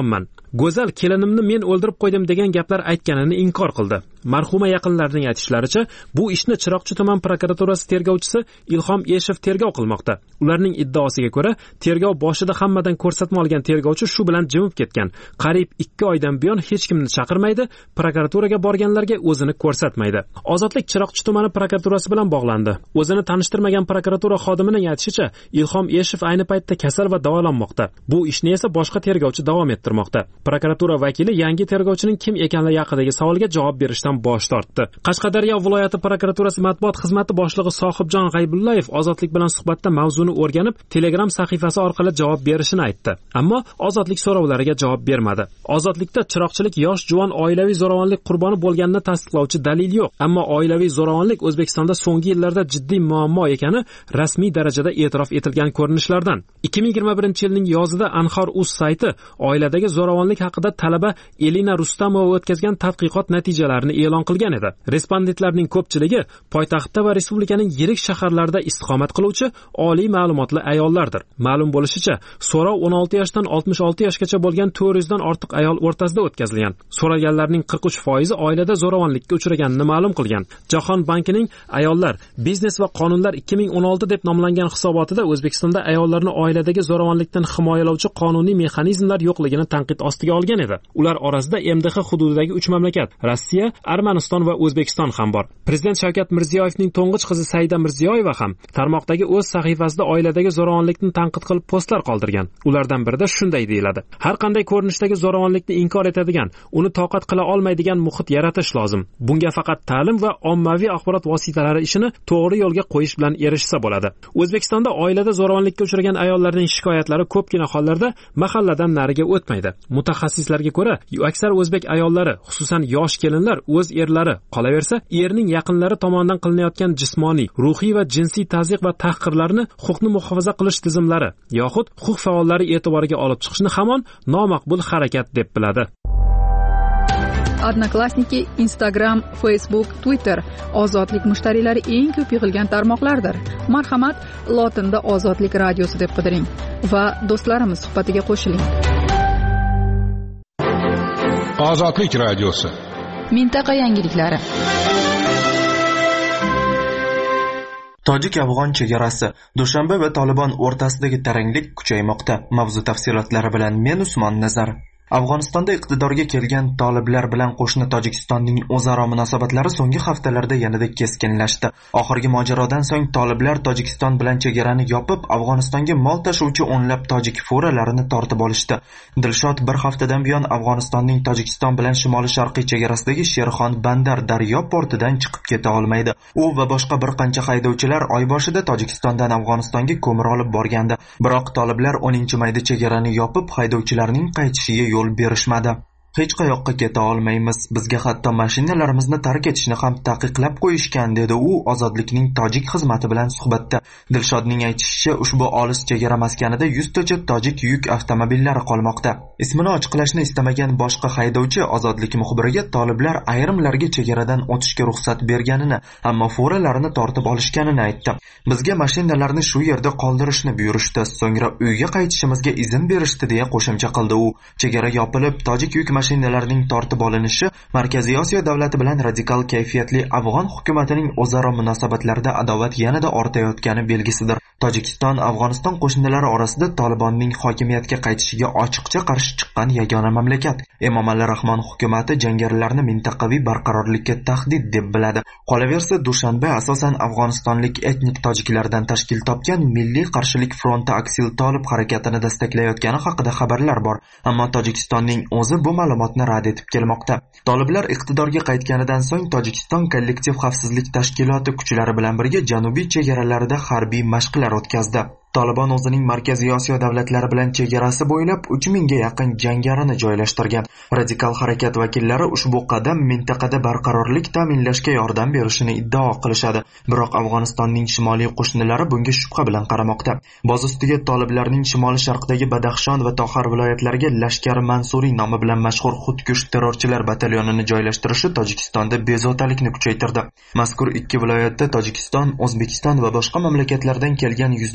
Go'zal kelinimni men o'ldirib qo'ydim degan gaplar aytganini inkor qildi. Marhuma yaqinlarining aytishlaricha, bu ishni Chiroqchi tuman prokuraturasi tergovchisi Ilhom Eshev tergov qilmoqda. Ularning iddaosiga ko'ra, tergov boshida hammadan ko'rsatma olgan tergovchi shu bilan jimib ketgan. Qariyb ikki oydan buyon hech kimni chaqirmaydi, prokuraturaga borganlarga o'zini ko'rsatmaydi. Ozodlik Chiroqchi tumani prokuraturasi bilan bog'landi. O'zini tanishtirmagan prokuratura xodimining aytishicha, Ilhom Eshev ayni paytda kasal va davolanmoqda. Bu ishni esa boshqa tergovchi davom ettirmoqda. Prokuratura vakili yangi tergovchining kim ekanligi haqidagi savolga javob berishdan bosh tortdi. Qashqadaryo viloyati prokuraturasi matbuot xizmati boshlig'i Sohibjon G'aybullayev Ozodlik bilan suhbatda mavzuni o'rganib, Telegram sahifasi orqali javob berishini aytdi. Ammo Ozodlik so'rovlariga javob bermadi. Ozodlikda chiroqchilik yosh juvon oilaviy zo'ravonlik qurboni bo'lganini tasdiqlovchi dalil yo'q. Ammo oilaviy zo'ravonlik O'zbekistonda so'nggi yillarda jiddiy muammo ekani rasmiy darajada e'tirof etilgan ko'rinishlardan. ikki ming yigirma birinchi yilning yozida Anhor.uz sayti oiladagi zo'ravonlik haqida talaba Elina Rustamova o'tkazgan tadqiqot natijalarini e'lon qilgan edi. Respondentlarning ko'pchiligi poytaxtda va respublikaning yirik shaharlarida istiqomat qiluvchi oliy ma'lumotli ayollardir. Ma'lum bo'lishicha, so'rov o'n olti yoshdan oltmish olti yoshgacha bo'lgan to'rt yuz dan ortiq ayol o'rtasida o'tkazilgan. So'raganlarning qirq uch foizi oilada zo'ravonlikka uchraganini ma'lum qilgan. Jahon bankining ayollar, biznes va qonunlar ikki ming o'n olti deb nomlangan hisobotida O'zbekistonda ayollarni oiladagi zo'ravonlikdan himoyalovchi qonuniy mexanizmlar yo'qligini tanqid ostiga olgan edi. Ular orasida M D H hududidagi uch mamlakat, Rossiya, Armaniston va O'zbekiston ham bor. Prezident Shavkat Mirziyoyevning to'ng'ich qizi Saida Mirziyoyeva ham tarmoqdagi o'z sahifasida oiladagi zo'ravonlikni tanqid qilib postlar qoldirgan. Ulardan birida shunday deyiladi: har qanday ko'rinishdagi zo'ravonlikni inkor etadigan, uni toqat qila olmaydigan muhit yaratish lozim. Bunga faqat ta'lim va ommaviy axborot vositalari ishini to'g'ri yo'lga qo'yish bilan erishsa bo'ladi. O'zbekistonda oilada zo'ravonlikka uchragan ayollarning shikoyatlari ko'pgina hollarda mahalladan nariga o'tmaydi. Mutaxassislarga ko'ra, aksar o'zbek ayollari, xususan yosh kelinlar o'z erlari, qolaversa erning yaqinlari tomonidan qilinayotgan jismoniy, ruhiy va jinsiy tazyiq va tahqirlarni huquqni muhofaza qilish tizimlari yoxud huquq faollari e'tiboriga olib chiqishni hamon nomaqbul harakat deb biladi. Odnoklassniki, Instagram, Facebook, Twitter ozodlik mushtariylari eng ko'p yig'ilgan tarmoqlardir. Marhamat, lotinda Ozodlik radiosi deb qidiring va do'stlarimiz suhbatiga qo'shiling. Ozodlik radiosi. Mintaqa yangiliklari. Tojik-afg'on chegarasi, Dushanbe va Tolibon o'rtasidagi taranglik kuchaymoqda. Mavzu tafsilotlari bilan men Usmon Nazar. Afg'onistonda iqtidorga kelgan toliblar bilan qo'shni Tojikistonning o'zaro munosabatlari so'nggi haftalarda yanada keskinlashdi. Oxirgi mojarodan so'ng toliblar Tojikiston bilan chegarani yopib, Afg'onistonga mol tashuvchi o'nlab tojik furalarini tortib olishdi. Dilshod bir haftadan buyon Afg'onistonning Tojikiston bilan shimoli-sharqiy chegarasidagi Sherxon Bandar daryo portidan chiqib keta olmaydi. U va boshqa bir qancha haydovchilar oy boshida Tojikistondan Afg'onistonga ko'mir olib borgandi. Biroq toliblar o'ninchi mayda chegarani yopib, haydovchilarning qaytishiga yo'l berishmadi. Hech qayoqqa keta olmaymiz. Bizga hatto mashinalarimizni tark etishni ham taqiqlab qo'yishgan, dedi u Ozodlikning tojik xizmati bilan suhbatda. Dilshodning aytishicha, ushbu olis chegara maskanida yuztacha tojik yuk avtomobillari qolmoqda. Ismini ochiqlashni istamagan boshqa haydovchi Ozodlik muxbiriga toliblar ayrimlarga chegaradan o'tishga ruxsat berganini, ammo furalarini tortib olishganini aytdi. Bizga mashinalarni shu yerda qoldirishni buyurishdi, so'ngra uyga qaytishimizga izn berishdi, deya qo'shimcha qildi u. Chegara yopilib, tojik yuk mashinalarning tortib olinishi Markaziy Osiyo davlati bilan radikal kayfiyatli afg'on hukumatining o'zaro munosabatlarida adovat yanada ortayotgani belgisidir. Tojikiston Afg'oniston qo'shnilari orasida Tolibonning hokimiyatga qaytishiga ochiqcha qarshi chiqqan yagona mamlakat. Emomali Rahmon hukumati jangarilarni mintaqaviy barqarorlikka tahdid deb biladi. Qolaversa, Dushanbe asosan afg'onistonlik etnik tojiklardan tashkil topgan Milliy qarshilik fronti Aksil Tolib harakatini destaklayotgani haqida xabarlar bor, ammo Tojikistonning o'zi bu ma'lumotni rad etib kelmoqda. Toliblar iqtidorga qaytganidan so'ng Tojikiston kollektiv xavfsizlik tashkiloti kuchlari bilan birga janubiy chegaralarida harbiy mashqlar o'tkazdi. Tolibon o'zining Markaziy Osiyo davlatlari bilan chegarasi bo'ylab uch mingga yaqin jangarini joylashtirgan. Radikal harakat vakillari ushbu qadam mintaqada barqarorlik ta'minlashga yordam berishini iddao qilishadi. Biroq Afg'onistonning shimoliy qo'shnilari bunga shubha bilan qaramoqda. Boz ustiga toliblarning shimoli-sharqdagi Badaxshon va Toxar viloyatlariga Lashkar Mansuriy nomi bilan mashhur xudkush terrorchilar batalyonini joylashtirishi Tojikistonda bezovtalikni kuchaytirdi. Mazkur ikki viloyatda Tojikiston, O'zbekiston va boshqa mamlakatlardan kelgan yuzlab jang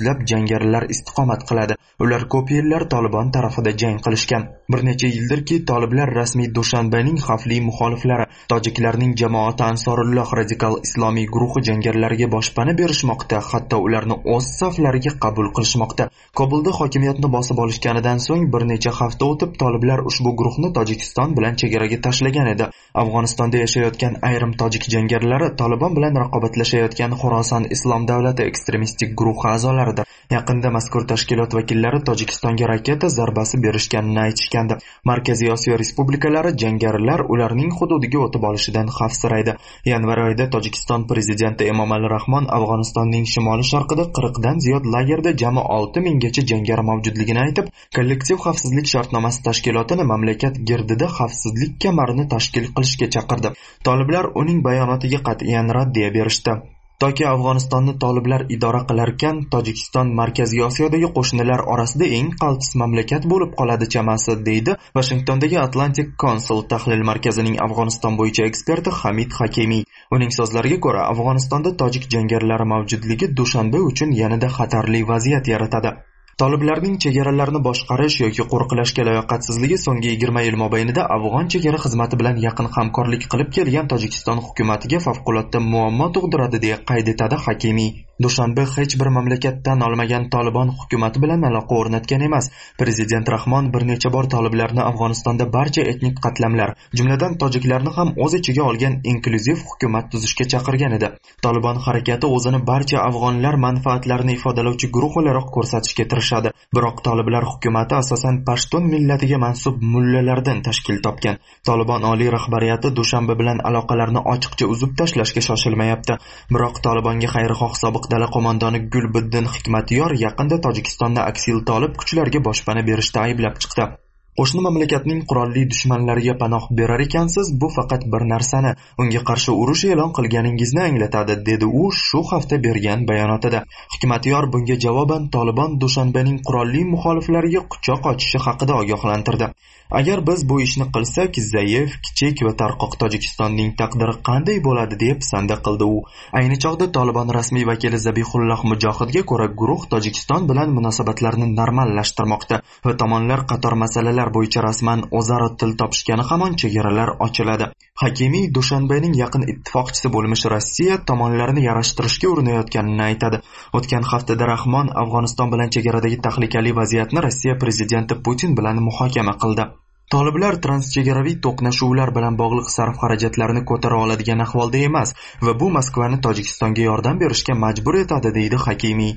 jangarilar istiqomat qiladi. Ular ko'p yillar Tolibon tarafida jang qilishgan. Bir necha yildirki toliblar rasmiy Dushanbening xavfli muxoliflari, tojiklarning jamoati Ansorulloh radikal islomiy guruhi jangarilariga boshpana berishmoqda, hatto ularni o'z saflariga qabul qilishmoqda. Kobulda hokimiyatni bosib olishganidan so'ng bir necha hafta o'tib toliblar ushbu guruhni Tojikiston bilan chegaraga tashlagan edi. Afg'onistonda yashayotgan ayrim tojik jangarilari Tolibon bilan raqobatlashayotgan Xorason Islom davlati ekstremistik guruhi a'zolaridir. Yaqinda mazkur tashkilot vakillari Tojikistonga raketa zarbasi berishganini aytishgandi. Markaziy Osiyo respublikalari jangarilar ularning hududiga o'tib olishidan xavfsiraydi. Yanvar oyida Tojikiston prezidenti Emomali Rahmon Afg'onistonning shimoli-sharqida qirq dan ziyod lagerda jami olti minggacha jangari mavjudligini aytib, kollektiv xavfsizlik shartnomasi tashkilotini mamlakat girdida xavfsizlik kamarini tashkil qilishga chaqirdi. Toliblar uning bayonotiga qat'iyan raddiya berishdi. Toki Afg'onistonni toliblar idora qilarkan, Tojikiston Markaziy Osiyodagi qo'shnilar orasida eng qaltis mamlakat bo'lib qoladi chamasi, deydi Washingtondagi Atlantic Council tahlil markazining Afg'oniston bo'yicha eksperti Hamid Hakimiy. Uning so'zlariga ko'ra, Afg'onistonda tojik jangarilari mavjudligi Dushanbe uchun yanada xatarli vaziyat yaratadi. Toliblarning chegaralarni boshqarish yoki qo'riqlashga layoqatsizligi so'nggi yigirma yil mobaynida Afg'on chegara xizmati bilan yaqin hamkorlik qilib kelgan Tojikiston hukumatiga favqulodda muammo tug'diradi, deya qayd etadi Hakimiy. Dushanbe hech bir mamlakatdan olmagan Tolibon hukumati bilan aloqa o'rnatgan emas. Prezident Rahmon bir necha bor toliblarni Afg'onistonda barcha etnik qatlamlar, jumladan tojiklarni ham o'z ichiga olgan inklyuziv hukumat tuzishga chaqirgan edi. Tolibon harakati o'zini barcha afg'onlar manfaatlarini ifodalovchi guruh o'laroq ko'rsatishga tirishadi. Biroq toliblar hukumati asosan Pashtun millatiga mansub mullalardan tashkil topgan. Tolibon oliy rahbariyati Dushanbe bilan aloqalarni ochiqcha uzib tashlashga shoshilmayapti. Biroq Tolibonga xayrixoh sobiq dala qo'mondoni Gulbuddin Hikmatyor yaqinda Tojikistonda aksil tolib kuchlarga boshpana berishda ayblab chiqdi. Qo'shni mamlakatning qurolli dushmanlariga panoh berar ekansiz, bu faqat bir narsani, unga qarshi urush e'lon qilganingizni anglatadi, dedi u shu hafta bergan bayonotida. Hikmatyor bunga javoban Tolibon Dushanbening qurolli muxoliflariga quchoq ochishi haqida ogohlantirdi. Agar biz bu ishni qilsak, zaif, kichik va tarqoq Tojikistonning taqdiri qanday bo'ladi, deb sanda qildi u. Ayni chog'da Tolibon rasmiy vakili Zabihulloh Mujohidga ko'ra, guruh Tojikiston bilan munosabatlarni normallashtirmoqda va tomonlar qator masalalar bo'yicha rasman o'zaro til topishgani hamon chegaralar ochiladi. Hakimiy Dushanbening yaqin ittifoqchisi bo'lmish Rossiya tomonlarni yarashtirishga urinayotganini aytadi. O'tgan haftada Rahmon Afg'oniston bilan chegaradagi tahlikali vaziyatni Rossiya prezidenti Putin bilan muhokama qildi. Toliblar transchegaraviy to'qnashuvlar bilan bog'liq sarf-xarajatlarni ko'tara oladigan ahvolda emas va bu Moskvani Tojikistonga yordam berishga majbur etadi, deydi Hakimiy.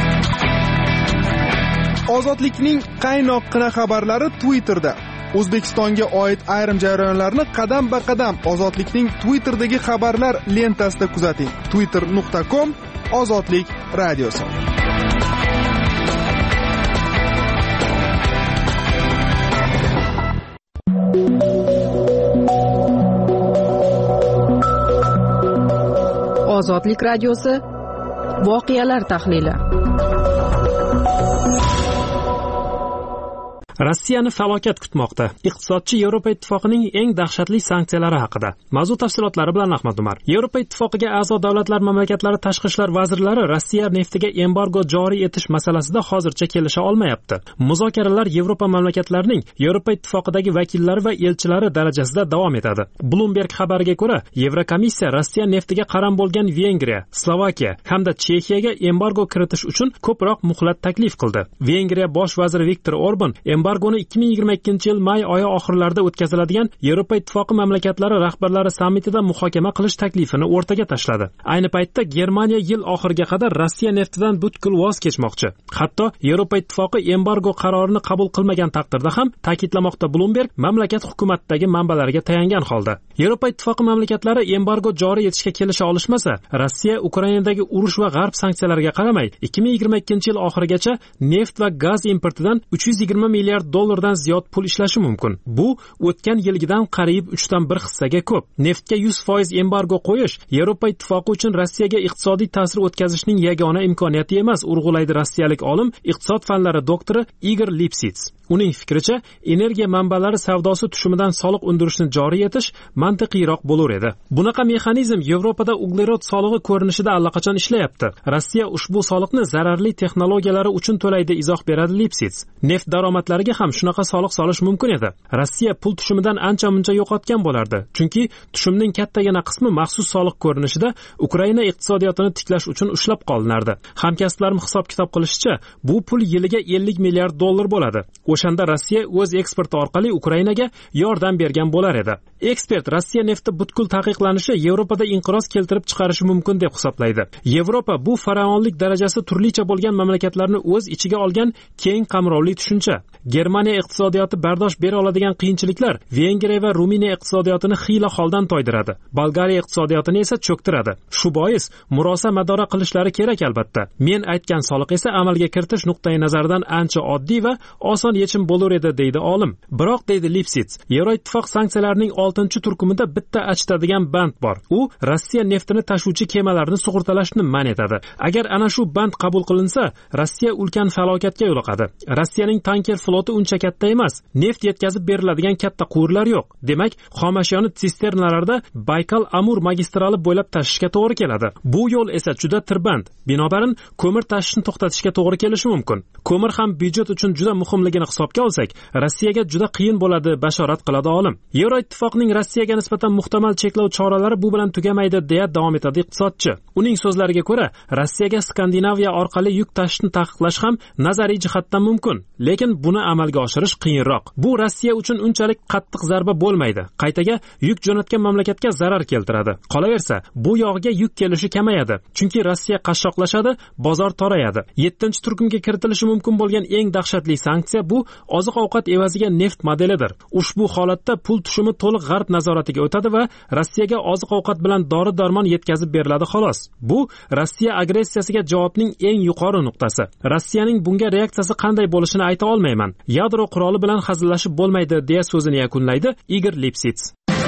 Ozodlikning qaynoqqina xabarlari Twitterda. O'zbekistonga oid ayrim jarayonlarni qadam-ba-qadam Ozodlikning Twitterdagi xabarlar lentasida kuzating. twitter nuqta com Ozodlik radiosi. Ozodlik radiosi voqealar tahlili. Rossiyani falokat kutmoqda. Iqtisodchi Yevropa Ittifoqining eng dahshatli sanksiyalari haqida. Mavzu tafsilotlari bilan Ahmad Umar. Yevropa Ittifoqiga a'zo davlatlar mamlakatlari tashqi ishlar vazirlari Rossiya neftiga embargo joriy etish masalasida hozircha kelisha olmayapti. Muzokaralar Yevropa mamlakatlarining Yevropa Ittifoqidagi vakillari va elchilari darajasida davom etadi. Bloomberg xabariga ko'ra, Yevrokomissiya Rossiya neftiga qaram bo'lgan Vengriya, Slovakiya hamda Chexiyaga embargo kiritish uchun ko'proq muhlat taklif qildi. Vengriya bosh vaziri Viktor Orban embargoni ikki ming yigirma ikkinchi yil may oyi oxirlarida o'tkaziladigan Yevropa Ittifoqi mamlakatlari rahbarlari sammitida muhokama qilish taklifini o'rtaga tashladi. Ayni paytda Germaniya yil oxiriga qadar Rossiya neftidan butkul voz kechmoqchi. Hatto Yevropa Ittifoqi embargo qarorini qabul qilmagan taqdirda ham, ta'kidlamoqda Bloomberg mamlakat hukumatidagi manbalariga tayangan holda. Yevropa Ittifoqi mamlakatlari embargo joriy etishga kelisha olishmasa, Rossiya Ukrainadagi urush va g'arb sanksiyalariga qaramay ikki ming yigirma ikkinchi yil oxirigacha neft va gaz importidan uch yuz yigirma milliard dollardan ziyod pul ishlashi mumkin. Bu o'tgan yilgidan qariyb uch dan bir hissaga ko'p. Neftga yuz foiz embargo qo'yish Yevropa Ittifoqi uchun Rossiyaga iqtisodiy ta'sir o'tkazishning yagona imkoniyati emas, urg'ulaydi rossiyalik olim, iqtisod fanlari doktori Igor Lipsits. Uning fikricha, energiya manbalari savdosi tushumidan soliq undirishni joriy etish mantiqiyroq bo'lar edi. Bunaqa mexanizm Yevropada uglerod solig'i ko'rinishida allaqachon ishlayapti. Rossiya ushbu soliqni zararli texnologiyalari uchun to'laydi, izoh beradi Lipsitz. Neft daromadlariga ham shunaqa soliq solish mumkin edi. Rossiya pul tushumidan ancha-muncha yo'qotgan bo'lardi, chunki tushumning kattagina qismi maxsus soliq ko'rinishida Ukraina iqtisodiyotini tiklash uchun ushlab qolinardi. Hamkasblarim hisob-kitob qilishicha, bu pul yiliga ellik milliard dollar bo'ladi. O'shanda Rossiya o'z eksporti orqali Ukrainaga yordam bergan bo'lar edi. Ekspert Rossiya nefti butkul taqiqlanishi Yevropada inqiroz keltirib chiqarishi mumkin deb hisoblaydi. Yevropa bu faraonlik darajasi turlicha bo'lgan mamlakatlarni o'z ichiga olgan keng qamrovli tushuncha. Germaniya iqtisodiyoti bardosh bera oladigan qiyinchiliklar Vengriya va Ruminiya iqtisodiyotini xiyla holdan toydiradi. Bolgariya iqtisodiyotini esa cho'ktiradi. Shu bois murosa madora qilishlari kerak albatta. Men aytgan soliq esa amalga kiritish nuqtai nazaridan ancha oddiy va oson yechim bo'lar edi, deydi olim. Biroq, deydi Lipsitz, Yevroittifoq sanksiyalarining oltinchi turkumida bitta achitadigan band bor. U Rossiya neftini tashuvchi kemalarni sug'urtalashni man etadi. Agar ana shu band qabul qilinsa, Rossiya ulkan falokatga yo'liqadi. Rossiyaning tanker floti uncha katta emas. Neft yetkazib beriladigan katta quvurlar yo'q. Demak, xomashyoni sisternalarda Baykal-Amur magistrali bo'ylab tashishga to'g'ri keladi. Bu yo'l esa juda tirband. Binobarin, ko'mir tashishni to'xtatishga to'g'ri kelishi mumkin. Ko'mir ham byudjet uchun juda muhimligini hisobga olsak, Rossiyaga juda qiyin bo'ladi, bashorat qiladi olim. Yevroittifoqning Rossiyaga nisbatan muhtamal cheklov choralari bu bilan tugamaydi, deya davom etadi iqtisodchi. Uning so'zlariga ko'ra, Rossiyaga Skandinaviya orqali yuk tashishni taqiqlash ham nazariy jihatdan mumkin, lekin buni amalga oshirish qiyinroq. Bu Rossiya uchun unchalik qattiq zarba bo'lmaydi. Qaytaga yuk jo'natgan mamlakatga zarar keltiradi. Qolaversa, bu yog'iga yuk kelishi kamayadi, chunki Rossiya qashshoqlashadi, bozor torayadi. yettinchi turkumga kiritilishi mumkin bo'lgan eng dahshatli sanksiya bu oziq-ovqat evaziga neft modelidir. Ushbu holatda pul tushumi to'liq g'arb nazoratiga o'tadi va Rossiyaga oziq-ovqat bilan dori-darmon yetkazib beriladi xolos. Bu Rossiya agressiyasiga javobning eng yuqori nuqtasi. Rossiyaning bunga reaksiyasi qanday bo'lishini ayta olmayman. Yadro quroli bilan hazillashib bo'lmaydi, deya so'zini yakunlaydi Igor Lipsitz.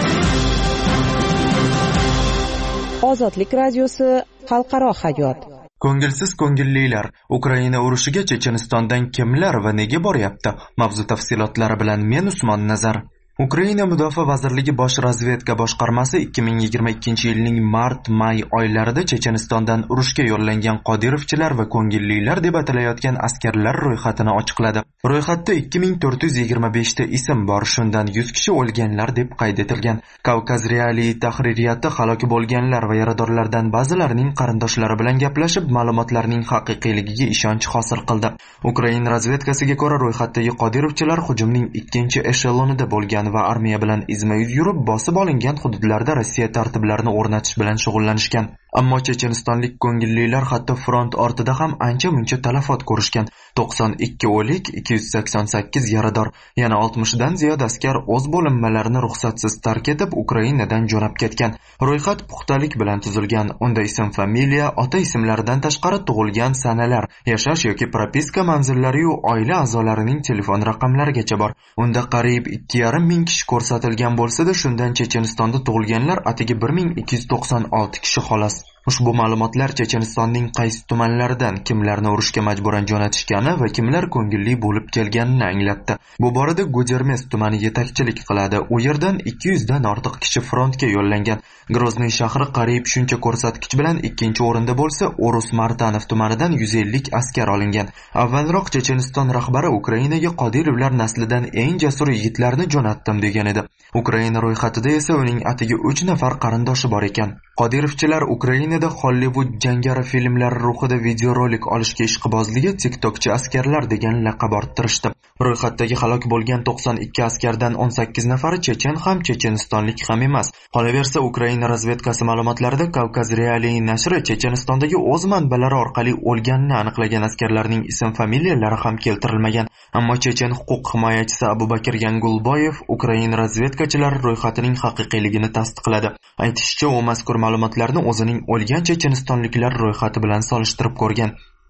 Ozodlik radiosi xalqaro hayot. Ko'ngilsiz ko'ngillilar, Ukraina urushiga Chechenistondan kimlar va nega boryapti? Mavzu tafsilotlari bilan men Usmon Nazar. Ukraina Mudofaa vazirligi bosh razvedka boshqarmasi ikki ming yigirma ikkinchi yilning mart-may oylarida Chechenistondan urushga yo'llangan Qodirovchilar va ko'ngillilar deb atalayotgan askarlar ro'yxatini ochiqladi. Ro'yxatda ikki ming to'rt yuz yigirma besh ta ism bor, shundan yuz kishi o'lganlar deb qayd etilgan. Kavkaz Reali tahririyati halok bo'lganlar va yaradorlardan ba'zilarining qarindoshlari bilan gaplashib, ma'lumotlarning haqiqiyligiga ishonch hosil qildi. Ukraina razvedkasiga ko'ra, ro'yxatdagi Qodirovchilar hujumning ikkinchi eshelonida bo'lgan va armiya bilan izma-yuz yurib, bosib olingan hududlarda Rossiya tartiblarini o'rnatish bilan shug'ullanishgan. Ammo chechenistonlik ko'ngillilar hatto front ortida ham ancha-muncha talafot ko'rishgan. to'qson ikki o'lik, ikki yuz sakson sakkiz yarador, yana oltmishdan ziyod askar o'z bo'linmalarini ruxsatsiz tark etib Ukrainadan jo'nab ketgan. Ro'yxat puxtalik bilan tuzilgan. Unda ism, familiya, ota ismlaridan tashqari tug'ilgan sanalar, yashash yoki propiska manzillari va oila a'zolarining telefon raqamlarigacha bor. Unda qariyb ikki yarim ming kishi ko'rsatilgan bo'lsa-da, shundan Chechenistonda tug'ilganlar atigi bir ming ikki yuz to'qson olti kishi xolos. Ushbu ma'lumotlar Chechenistonning qaysi tumanlaridan kimlarni urushga majburan jo'natishgani va kimlar ko'ngilli bo'lib kelganini anglatdi. Bu borada Gudermes tumani yetakchilik qiladi. U yerdan ikki yuz dan ortiq kishi frontga yo'llangan. Grozny shahri qariyb shuncha ko'rsatkich bilan ikkinchi o'rinda bo'lsa, Orus Martanov tumanidan yuz ellik askar olingan. Avvalroq Checheniston rahbari Ukrainaga Qodirovlar naslidan eng jasur yigitlarni jo'natdim degan edi. Ukraina ro'yxatida esa uning atigi uch nafar qarindoshi bor ekan. Qodirovchilar Ukrainada Hollywood jangari filmlari ruhida videorolik olishga ishqibozligi TikTokchi askarlar degan laqab orttirishdi. Ro'yxatdagi halok bo'lgan to'qson ikki askardan o'n sakkiz nafari chechen ham chechenistonlik ham emas. Qolaversa, Ukraina razvedkasi ma'lumotlarida Kavkaz Reali nashri Chechenistondagi o'z manbalari orqali o'lganini aniqlagan askarlarning ism-familiyalari ham keltirilmagan. Ammo chechen huquq himoyachisi Abubakir Yangulboyev Ukraina razvedkachilari ro'yxatining haqiqiyligini tasdiqladi. Aytishicha, u mazkur ma'lumotlarni o'zining o'lgan chechenistonliklar ro'yxati bilan solishtirib ko'rgan.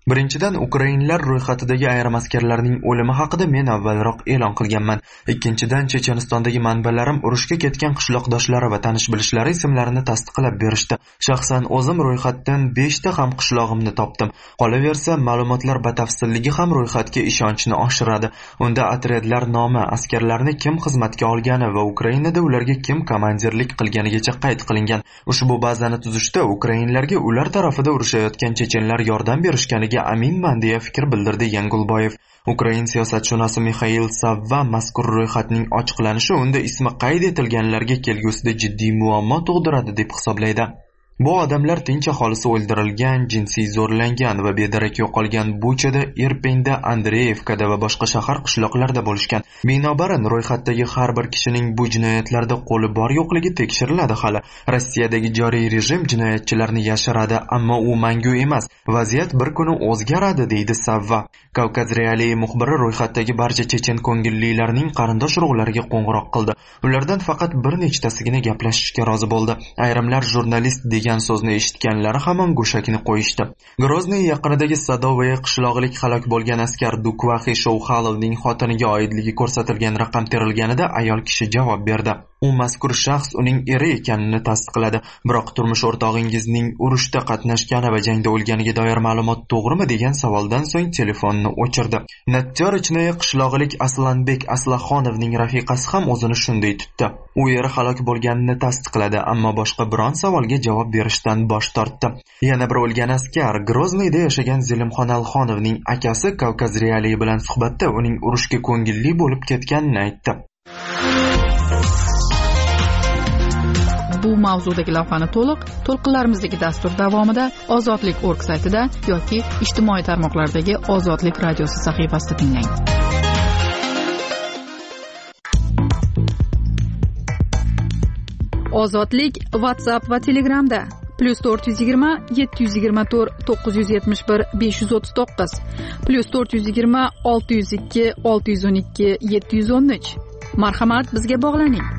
Birinchidan, ukrainlar ro'yxatidagi ayrim askarlarning o'limi haqida men avvalroq e'lon qilganman. Ikkinchidan, Chechenistondagi manbalarim urushga ketgan qishloqdoshlari va tanish-bilishlari ismlarini tasdiqlab berishdi. Shaxsan o'zim ro'yxatdan besh ta ham qishlog'imni topdim. Qolaversa, ma'lumotlar batafsilligi ham ro'yxatga ishonchni oshiradi. Unda otryadlar nomi, askarlarni kim xizmatga olgani va Ukrainada ularga kim komandirlik qilganigacha qayd qilingan. Ushbu bazani tuzishda ukrainlarga ular tarafida urushayotgan chechenlar yordam berishganiga aminman deya fikr bildirdi Yangulboyev. Ukrain siyosatshunosi Mixail Savva mazkur ro'yxatning ochiqlanishi unda ismi qayd etilganlarga kelgusida jiddiy muammo tug'diradi deb hisoblaydi. Bu odamlar tinch aholisi o'ldirilgan, jinsiy zo'rlangan va bedarak yo'qolgan Buchada, Irpinda, Andreyevkada va boshqa shahar qishloqlarda bo'lishgan. Binobarin ro'yxatdagi har bir kishining bu jinoyatlarda qo'li bor yo'qligi tekshiriladi hali. Rossiyadagi joriy rejim jinoyatchilarni yashiradi, ammo u mangu emas. Vaziyat bir kuni o'zgaradi, deydi Savva. Kavkaz Realiy muxbiri ro'yxatdagi barcha chechen ko'ngillilarning qarindosh urug'lariga qo'ng'iroq qildi. Ulardan faqat bir nechtasigina gaplashishga rozi bo'ldi. Ayrimlar jurnalist degan so'zni eshitganlari hamon go'shakni qo'yishdi. Grozniy yaqinidagi Sadovaya qishlog'ilik halok bo'lgan askar Dukvaxi Shouxalovning xotiniga oidligi ko'rsatilgan raqam terilganida ayol kishi javob berdi. U mazkur shaxs uning eri ekanini tasdiqladi. Biroq turmush o'rtog'ingizning urushda qatnashgani va jangda o'lganiga doir ma'lumot to'g'rimi degan savoldan so'ng telefonni o'chirdi. Natjorichnoye qishlog'ilik Aslanbek Aslaxonovning rafiqasi ham o'zini shunday tutdi. U eri halok bo'lganini tasdiqladi, ammo boshqa biron savolga javob berishdan bosh tortdi. Yana bir o'lgan askar Grozniyda yashagan Zelimxon Alxonovning akasi Kavkaz Realiy bilan suhbatda uning urushga ko'ngilli bo'lib ketganini aytdi. Bu mavzudagi lavhani to'liq to'lqinlarimizdagi dastur davomida ozodlik точка org saytida yoki ijtimoiy tarmoqlardagi Ozodlik radiosi sahifasida tinglang. Ozodlik WhatsApp va Telegramda plus to'rt yuz yigirma yetti yuz yigirma to'rt to'qqiz yuz yetmish bir besh yuz o'ttiz to'qqiz plus to'rt yuz yigirma olti yuz ikki olti yuz o'n ikki yetti yuz o'n uch. Marhamat, bizga bog'laning.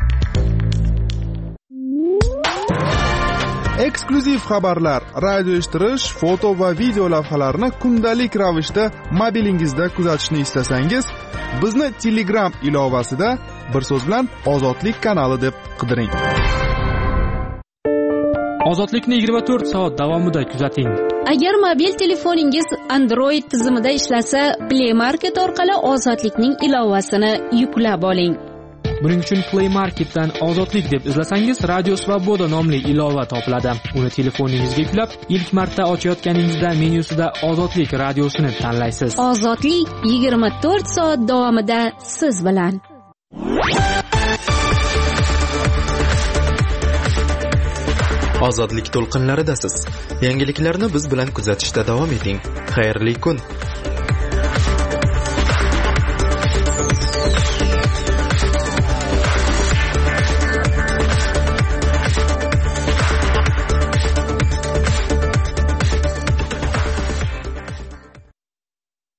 Eksklyuziv xabarlar, radio eshittirish, foto va video lavhalarni kundalik ravishda mobilingizda kuzatishni istasangiz, bizni Telegram ilovasida bir so'z bilan Ozodlik kanali deb qidiring. Ozodlikni yigirma to'rt soat davomida kuzating. Agar mobil telefoningiz Android tizimida ishlasa, Play Market orqali Ozodlikning ilovasini yuklab oling. Buning uchun Play Marketdan Ozodlik deb izlasangiz, Radio Svoboda nomli ilova topiladi. Uni telefoningizga yuklab, ilk marta ochayotganingizda menyusida Ozodlik radiosini tanlaysiz. Ozodlik yigirma to'rt soat davomida siz bilan. Ozodlik to'lqinlaridasiz. Yangiliklarni biz bilan kuzatishda davom eting. Xayrli kun.